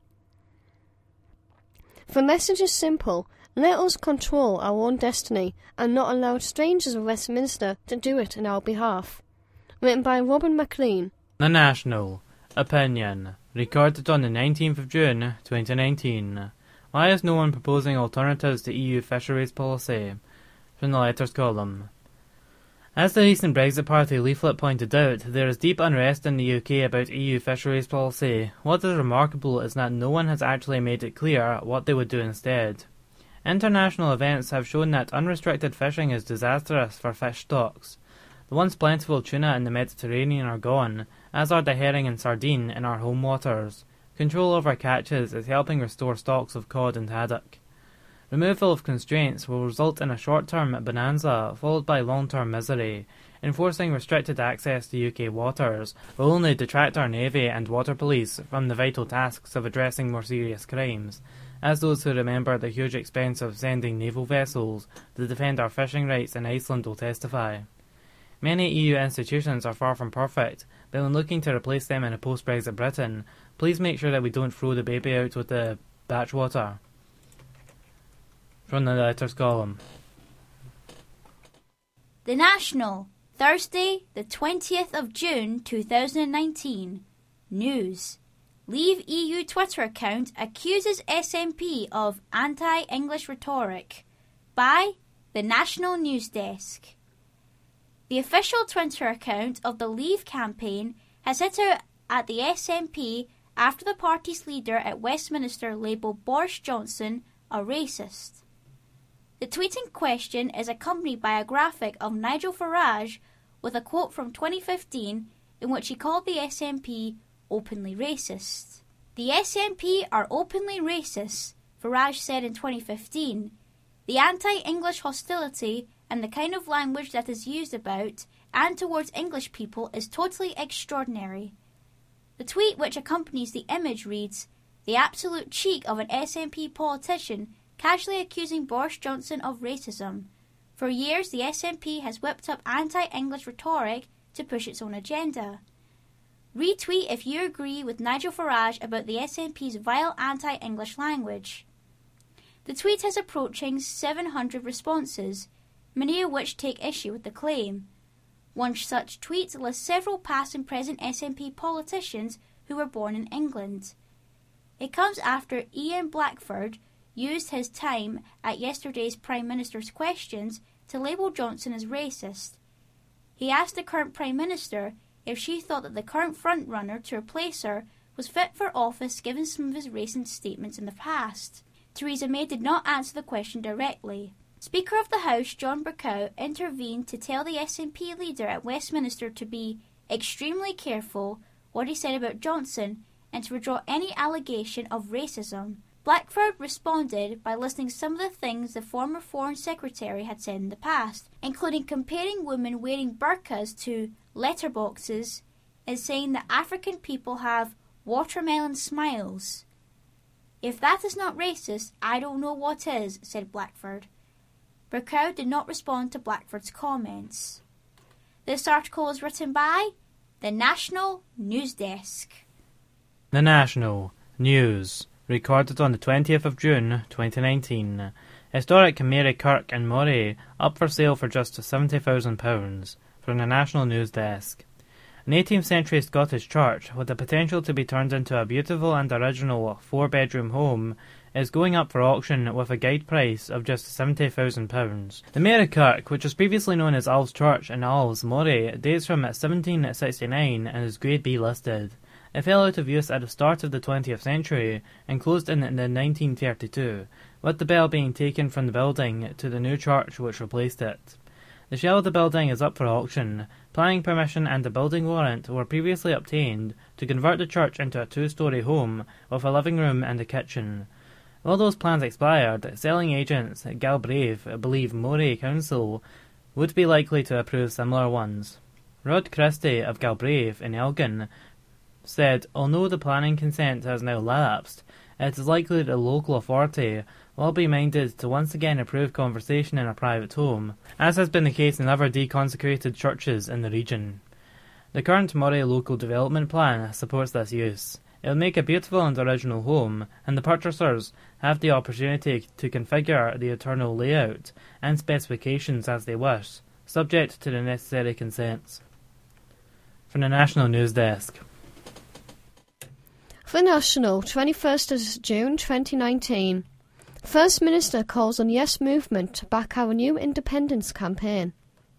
The message is simple. Let us control our own destiny and not allow strangers of Westminster to do it in our behalf. Written by Robin McLean. The National. Opinion. Recorded on the nineteenth of June twenty nineteen. Why is no one proposing alternatives to E U fisheries policy? From the Letters column. As the recent Brexit Party leaflet pointed out, there is deep unrest in the U K about E U fisheries policy. What is remarkable is that no one has actually made it clear what they would do instead. International events have shown that unrestricted fishing is disastrous for fish stocks. The once plentiful tuna in the Mediterranean are gone, as are the herring and sardine in our home waters. Control over catches is helping restore stocks of cod and haddock. Removal of constraints will result in a short-term bonanza followed by long-term misery. Enforcing restricted access to U K waters will only detract our Navy and water police from the vital tasks of addressing more serious crimes, as those who remember the huge expense of sending naval vessels to defend our fishing rights in Iceland will testify. Many E U institutions are far from perfect, but when looking to replace them in a post-Brexit Britain, please make sure that we don't throw the baby out with the bathwater. From the Letters column. The National, Thursday, the twentieth of June two thousand nineteen. News. Leave E U Twitter account accuses S N P of anti-English rhetoric. By the National News Desk. The official Twitter account of the Leave campaign has hit out at the S N P after the party's leader at Westminster labelled Boris Johnson a racist. The tweet in question is accompanied by a graphic of Nigel Farage with a quote from twenty fifteen in which he called the S N P openly racist. The S N P are openly racist, Farage said in twenty fifteen. The anti-English hostility and the kind of language that is used about and towards English people is totally extraordinary. The tweet which accompanies the image reads, "The absolute cheek of an S N P politician casually accusing Boris Johnson of racism. For years the S N P has whipped up anti-English rhetoric to push its own agenda. Retweet if you agree with Nigel Farage about the S N P's vile anti-English language." The tweet has approaching seven hundred responses, many of which take issue with the claim. One such tweet lists several past and present S N P politicians who were born in England. It comes after Ian Blackford used his time at yesterday's Prime Minister's questions to label Johnson as racist. He asked the current Prime Minister if she thought that the current frontrunner to replace her was fit for office given some of his recent statements in the past. Theresa May did not answer the question directly. Speaker of the House John Bercow intervened to tell the S N P leader at Westminster to be extremely careful what he said about Johnson and to withdraw any allegation of racism. Blackford responded by listing some of the things the former Foreign Secretary had said in the past, including comparing women wearing burqas to letterboxes and saying that African people have watermelon smiles. "If that is not racist, I don't know what is," said Blackford. Burkow did not respond to Blackford's comments. This article is written by the National News Desk. The National News, recorded on the twentieth of June twenty nineteen. Historic Mary Kirk in Moray up for sale for just seventy thousand pounds, from the National News Desk. An eighteenth century Scottish church with the potential to be turned into a beautiful and original four-bedroom home is going up for auction with a guide price of just seventy thousand pounds. The Mary Kirk, which was previously known as Alves Church in Alves, Moray, dates from seventeen sixty-nine and is Grade B listed. It fell out of use at the start of the twentieth century and closed in nineteen thirty-two, with the bell being taken from the building to the new church which replaced it. The shell of the building is up for auction. Planning permission and a building warrant were previously obtained to convert the church into a two-storey home with a living room and a kitchen. While those plans expired, selling agents at Galbraith believe Moray Council would be likely to approve similar ones. Rod Christie of Galbraith in Elgin said, although the planning consent has now lapsed, it is likely that the local authority will be minded to once again approve conversation in a private home, as has been the case in other deconsecrated churches in the region. The current Moray Local Development Plan supports this use. It will make a beautiful and original home, and the purchasers have the opportunity to configure the internal layout and specifications as they wish, subject to the necessary consents. From the National News Desk. The National, twenty-first of June twenty nineteen. First Minister calls on Yes Movement to back our new independence campaign.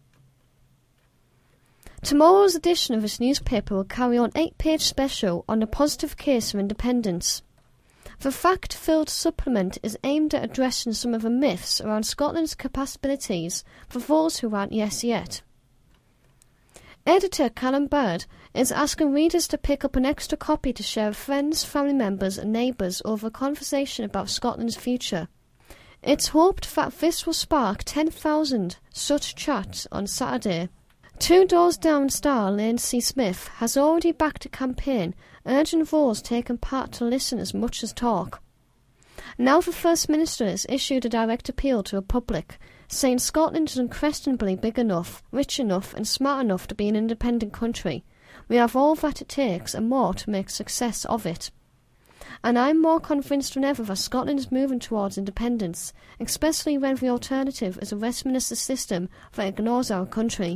Tomorrow's edition of this newspaper will carry on an eight-page special on the positive case of independence. The fact-filled supplement is aimed at addressing some of the myths around Scotland's capabilities for those who aren't yes yet. Editor Callum Bird is asking readers to pick up an extra copy to share with friends, family members and neighbours over a conversation about Scotland's future. It's hoped that this will spark ten thousand such chats on Saturday. Two Doors Down star Lane C. Smith has already backed a campaign urging those taking part to listen as much as talk. Now the First Minister has issued a direct appeal to the public, saying Scotland is unquestionably big enough, rich enough and smart enough to be an independent country. We have all that it takes and more to make success of it. And I'm more convinced than ever that Scotland is moving towards independence, especially when the alternative is a Westminster system that ignores our country.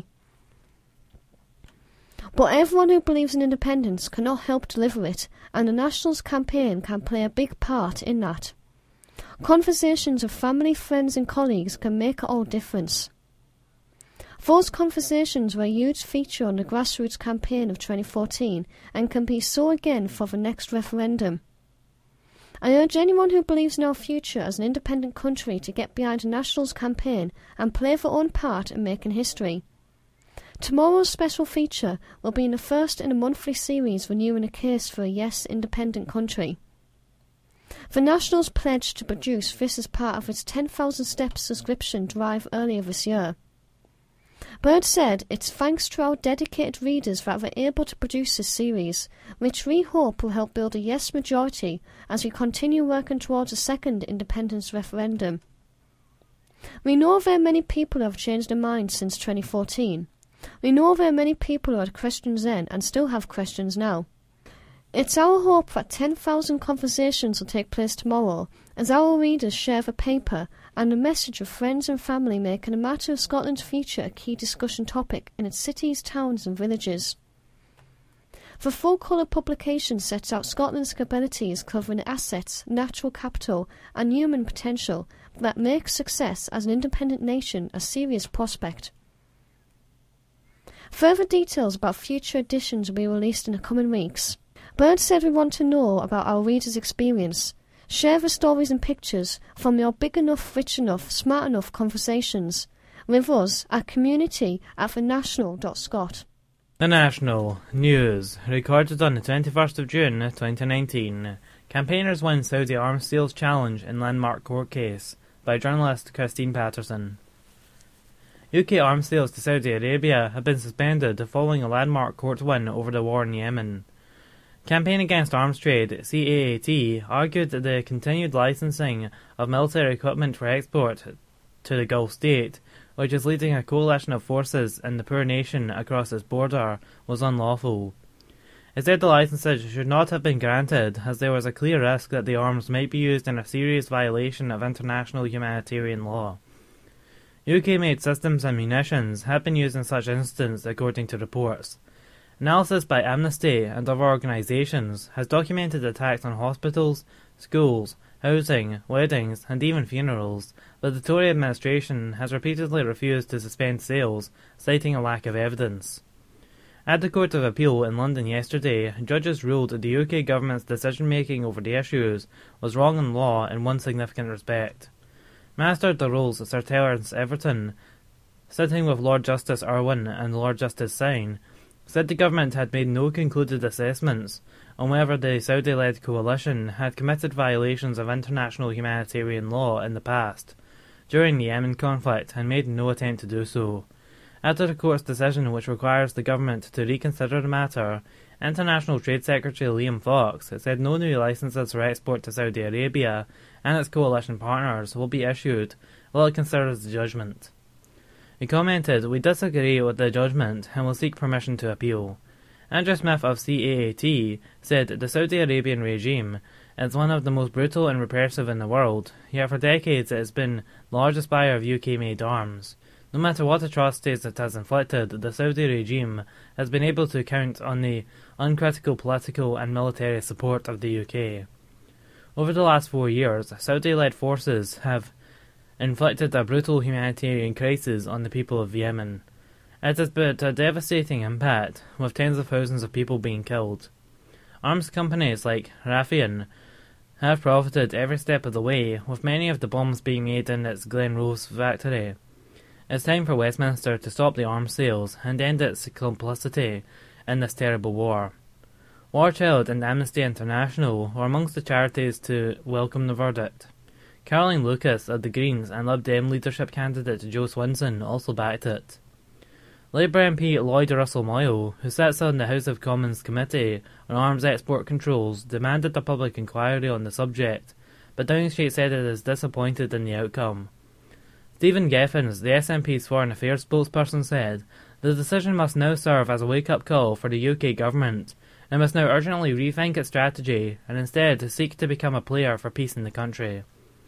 But everyone who believes in independence cannot help deliver it, and the Nationals campaign can play a big part in that. Conversations with family, friends and colleagues can make all difference. Those conversations were a huge feature on the grassroots campaign of twenty fourteen and can be so again for the next referendum. I urge anyone who believes in our future as an independent country to get behind the Nationals campaign and play their own part in making history. Tomorrow's special feature will be in the first in a monthly series renewing a case for a yes independent country. The Nationals pledged to produce this as part of its ten thousand steps subscription drive earlier this year. Bird said it's thanks to our dedicated readers that we're able to produce this series, which we hope will help build a yes majority as we continue working towards a second independence referendum. We know there are many people who have changed their minds since twenty fourteen. We know there are many people who had questions then and still have questions now. It's our hope that ten thousand conversations will take place tomorrow as our readers share the paper and the message of friends and family, making a matter of Scotland's future a key discussion topic in its cities, towns and villages. The full-colour publication sets out Scotland's capabilities covering assets, natural capital and human potential that make success as an independent nation a serious prospect. Further details about future editions will be released in the coming weeks. Bird said we want to know about our readers' experience. Share the stories and pictures from your big enough, rich enough, smart enough conversations with us at community at the national dot scot. The National News, recorded on the twenty-first of June twenty nineteen. Campaigners win Saudi arms sales challenge in landmark court case, by journalist Christine Patterson. U K arms sales to Saudi Arabia have been suspended following a landmark court win over the war in Yemen. Campaign Against Arms Trade, C A A T, argued that the continued licensing of military equipment for export to the Gulf state, which is leading a coalition of forces in the poor nation across its border, was unlawful. It said the licences should not have been granted, as there was a clear risk that the arms might be used in a serious violation of international humanitarian law. U K-made systems and munitions have been used in such incidents, according to reports. Analysis by Amnesty and other organisations has documented attacks on hospitals, schools, housing, weddings, and even funerals, but the Tory administration has repeatedly refused to suspend sales, citing a lack of evidence. At the Court of Appeal in London yesterday, judges ruled that the U K government's decision-making over the issues was wrong in law in one significant respect. Master of the Rolls Sir Terence Everton, sitting with Lord Justice Irwin and Lord Justice Sine, said the government had made no concluded assessments on whether the Saudi-led coalition had committed violations of international humanitarian law in the past, during the Yemen conflict, and made no attempt to do so. After the court's decision, which requires the government to reconsider the matter, International Trade Secretary Liam Fox said no new licences for export to Saudi Arabia and its coalition partners will be issued while it considers the judgment. He commented, "We disagree with the judgment and will seek permission to appeal." Andrew Smith of C A A T said the Saudi Arabian regime is one of the most brutal and repressive in the world, yet for decades it has been the largest buyer of U K-made arms. No matter what atrocities it has inflicted, the Saudi regime has been able to count on the uncritical political and military support of the U K. Over the last four years, Saudi-led forces have inflicted a brutal humanitarian crisis on the people of Yemen. It has had a devastating impact, with tens of thousands of people being killed. Arms companies like Raytheon have profited every step of the way, with many of the bombs being made in its Glen Rose factory. It's time for Westminster to stop the arms sales and end its complicity in this terrible war. War Child and Amnesty International were amongst the charities to welcome the verdict. Caroline Lucas of the Greens and Lib Dem leadership candidate Jo Swinson also backed it. Labour M P Lloyd Russell-Moyle, who sits on the House of Commons Committee on Arms Export Controls, demanded a public inquiry on the subject, but Downing Street said it is disappointed in the outcome. Stephen Geffins, the S N P's Foreign Affairs spokesperson, said, "The decision must now serve as a wake-up call for the U K government, and must now urgently rethink its strategy and instead seek to become a player for peace in the country."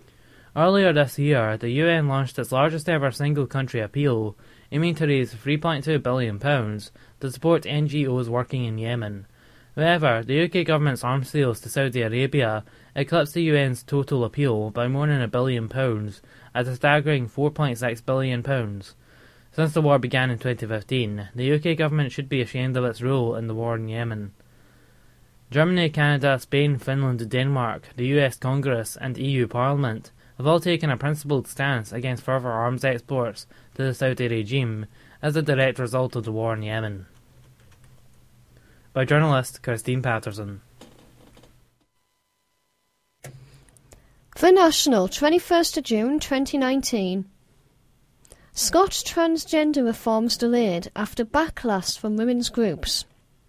Earlier this year, the U N launched its largest ever single-country appeal, aiming to raise three point two billion pounds to support N G Os working in Yemen. However, the U K government's arms sales to Saudi Arabia eclipsed the U N's total appeal by more than a billion pounds at a staggering four point six billion pounds. Since the war began in twenty fifteen, the U K government should be ashamed of its role in the war in Yemen. Germany, Canada, Spain, Finland, Denmark, the U S Congress and E U Parliament have all taken a principled stance against further arms exports to the Saudi regime as a direct result of the war in Yemen. By journalist Christine Patterson. The National, twenty-first of June twenty nineteen. Scots transgender reforms delayed after backlash from women's groups.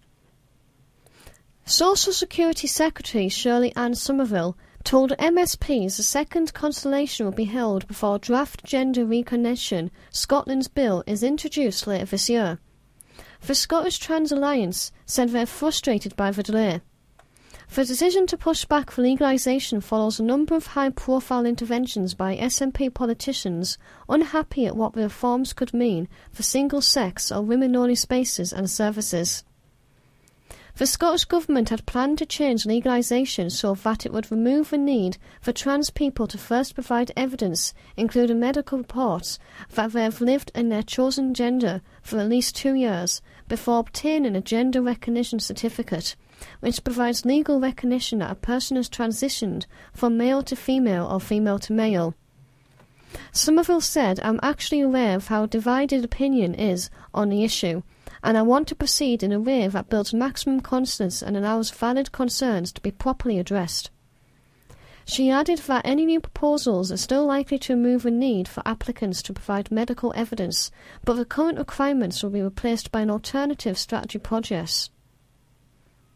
Social Security Secretary Shirley Ann Somerville told M S Ps a second consultation will be held before draft Gender Recognition Scotland's bill is introduced later this year. The Scottish Trans Alliance said they're frustrated by the delay. The decision to push back for legalisation follows a number of high-profile interventions by S N P politicians unhappy at what the reforms could mean for single-sex or women-only spaces and services. The Scottish Government had planned to change legalisation so that it would remove the need for trans people to first provide evidence, including medical reports, that they have lived in their chosen gender for at least two years before obtaining a gender recognition certificate, which provides legal recognition that a person has transitioned from male to female or female to male. Somerville said, "I'm actually aware of how divided opinion is on the issue, and I want to proceed in a way that builds maximum confidence and allows valid concerns to be properly addressed." She added that any new proposals are still likely to remove the need for applicants to provide medical evidence, but the current requirements will be replaced by an alternative strategy project.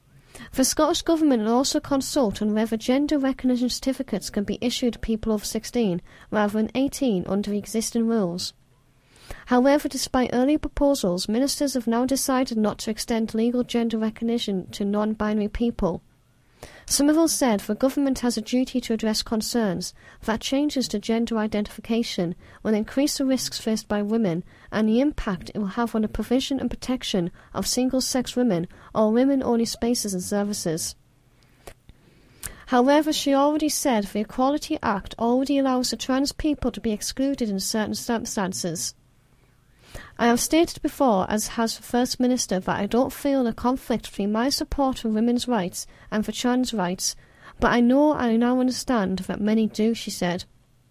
The Scottish Government will also consult on whether gender recognition certificates can be issued to people over sixteen rather than eighteen under the existing rules. However, despite earlier proposals, ministers have now decided not to extend legal gender recognition to non-binary people. Somerville said the government has a duty to address concerns that changes to gender identification will increase the risks faced by women and the impact it will have on the provision and protection of single-sex women or women-only spaces and services. However, she already said the Equality Act already allows the trans people to be excluded in certain circumstances. I have stated before, as has the First Minister, that I don't feel a conflict between my support for women's rights and for trans rights, but I know and I now understand that many do, she said.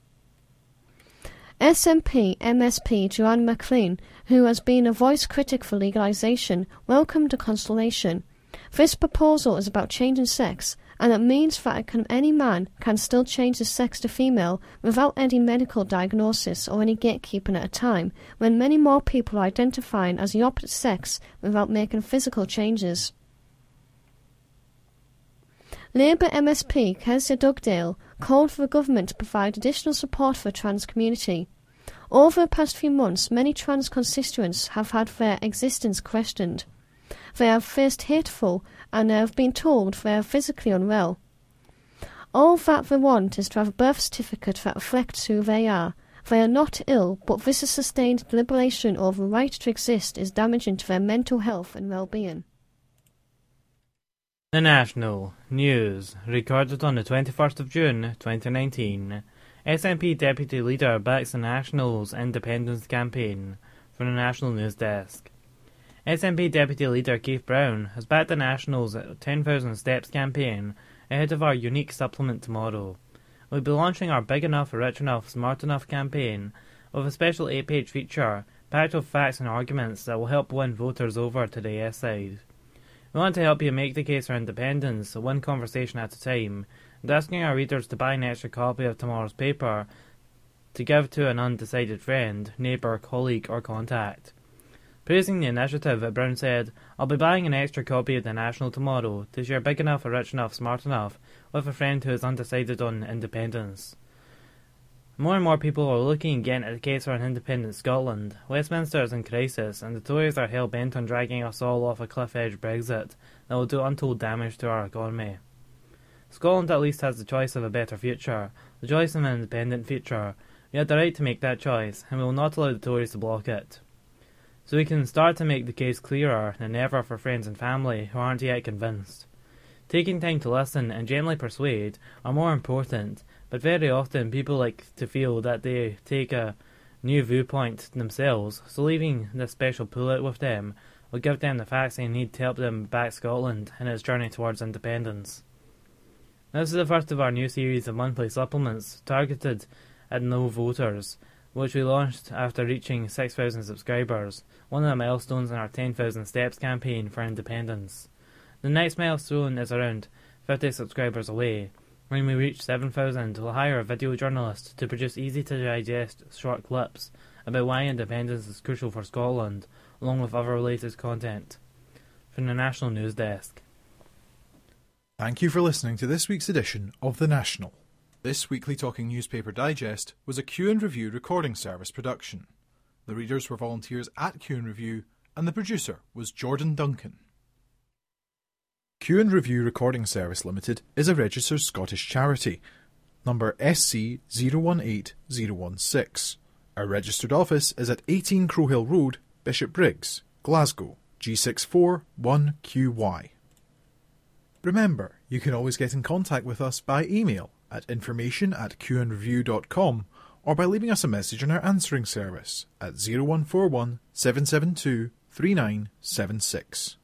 S N P M S P Joanne McLean, who has been a voice critic for legalisation, welcomed the constellation. This proposal is about changing sex, and it means that can, any man can still change his sex to female without any medical diagnosis or any gatekeeping at a time, when many more people are identifying as the opposite sex without making physical changes. Labour M S P Kezia Dugdale called for the government to provide additional support for the trans community. Over the past few months, many trans constituents have had their existence questioned. They have faced hateful and they have been told they are physically unwell. All that they want is to have a birth certificate that reflects who they are. They are not ill, but this sustained deliberation over the right to exist is damaging to their mental health and well-being. The National News, recorded on the twenty-first of June twenty nineteen. S N P Deputy Leader backs the National's independence campaign. From the National News Desk. S N P Deputy Leader Keith Brown has backed the National's ten thousand Steps campaign ahead of our unique supplement tomorrow. We'll be launching our Big Enough, Rich Enough, Smart Enough campaign with a special eight-page feature packed with facts and arguments that will help win voters over to the yes side. We want to help you make the case for independence, one conversation at a time, and asking our readers to buy an extra copy of tomorrow's paper to give to an undecided friend, neighbour, colleague or contact. Praising the initiative, Brown said, "I'll be buying an extra copy of the National tomorrow to share Big Enough, Rich Enough, Smart Enough with a friend who is undecided on independence." More and more people are looking at getting at the case for an independent Scotland. Westminster is in crisis, and the Tories are hell-bent on dragging us all off a cliff-edge Brexit that will do untold damage to our economy. Scotland at least has the choice of a better future, the choice of an independent future. We had the right to make that choice, and we will not allow the Tories to block it. So we can start to make the case clearer than ever for friends and family who aren't yet convinced. Taking time to listen and gently persuade are more important, but very often people like to feel that they take a new viewpoint themselves, so leaving this special pullout with them will give them the facts they need to help them back Scotland in its journey towards independence. This is the first of our new series of monthly supplements targeted at no voters, which we launched after reaching six thousand subscribers, one of the milestones in our ten thousand Steps campaign for independence. The next milestone is around fifty subscribers away. When we reach seven thousand, we'll hire a video journalist to produce easy-to-digest short clips about why independence is crucial for Scotland, along with other related content. From the National News Desk. Thank you for listening to this week's edition of The National. This weekly Talking Newspaper Digest was a Q and Review recording service production. The readers were volunteers at Q and Review, and the producer was Jordan Duncan. Q and Review Recording Service Limited is a registered Scottish charity, number S C zero one eight zero one six. Our registered office is at eighteen Crowhill Road, Bishopbriggs, Glasgow, G six four one Q Y. Remember, you can always get in contact with us by email at information at q and review dot com or by leaving us a message on our answering service at zero one four one seven seven two three nine seven six.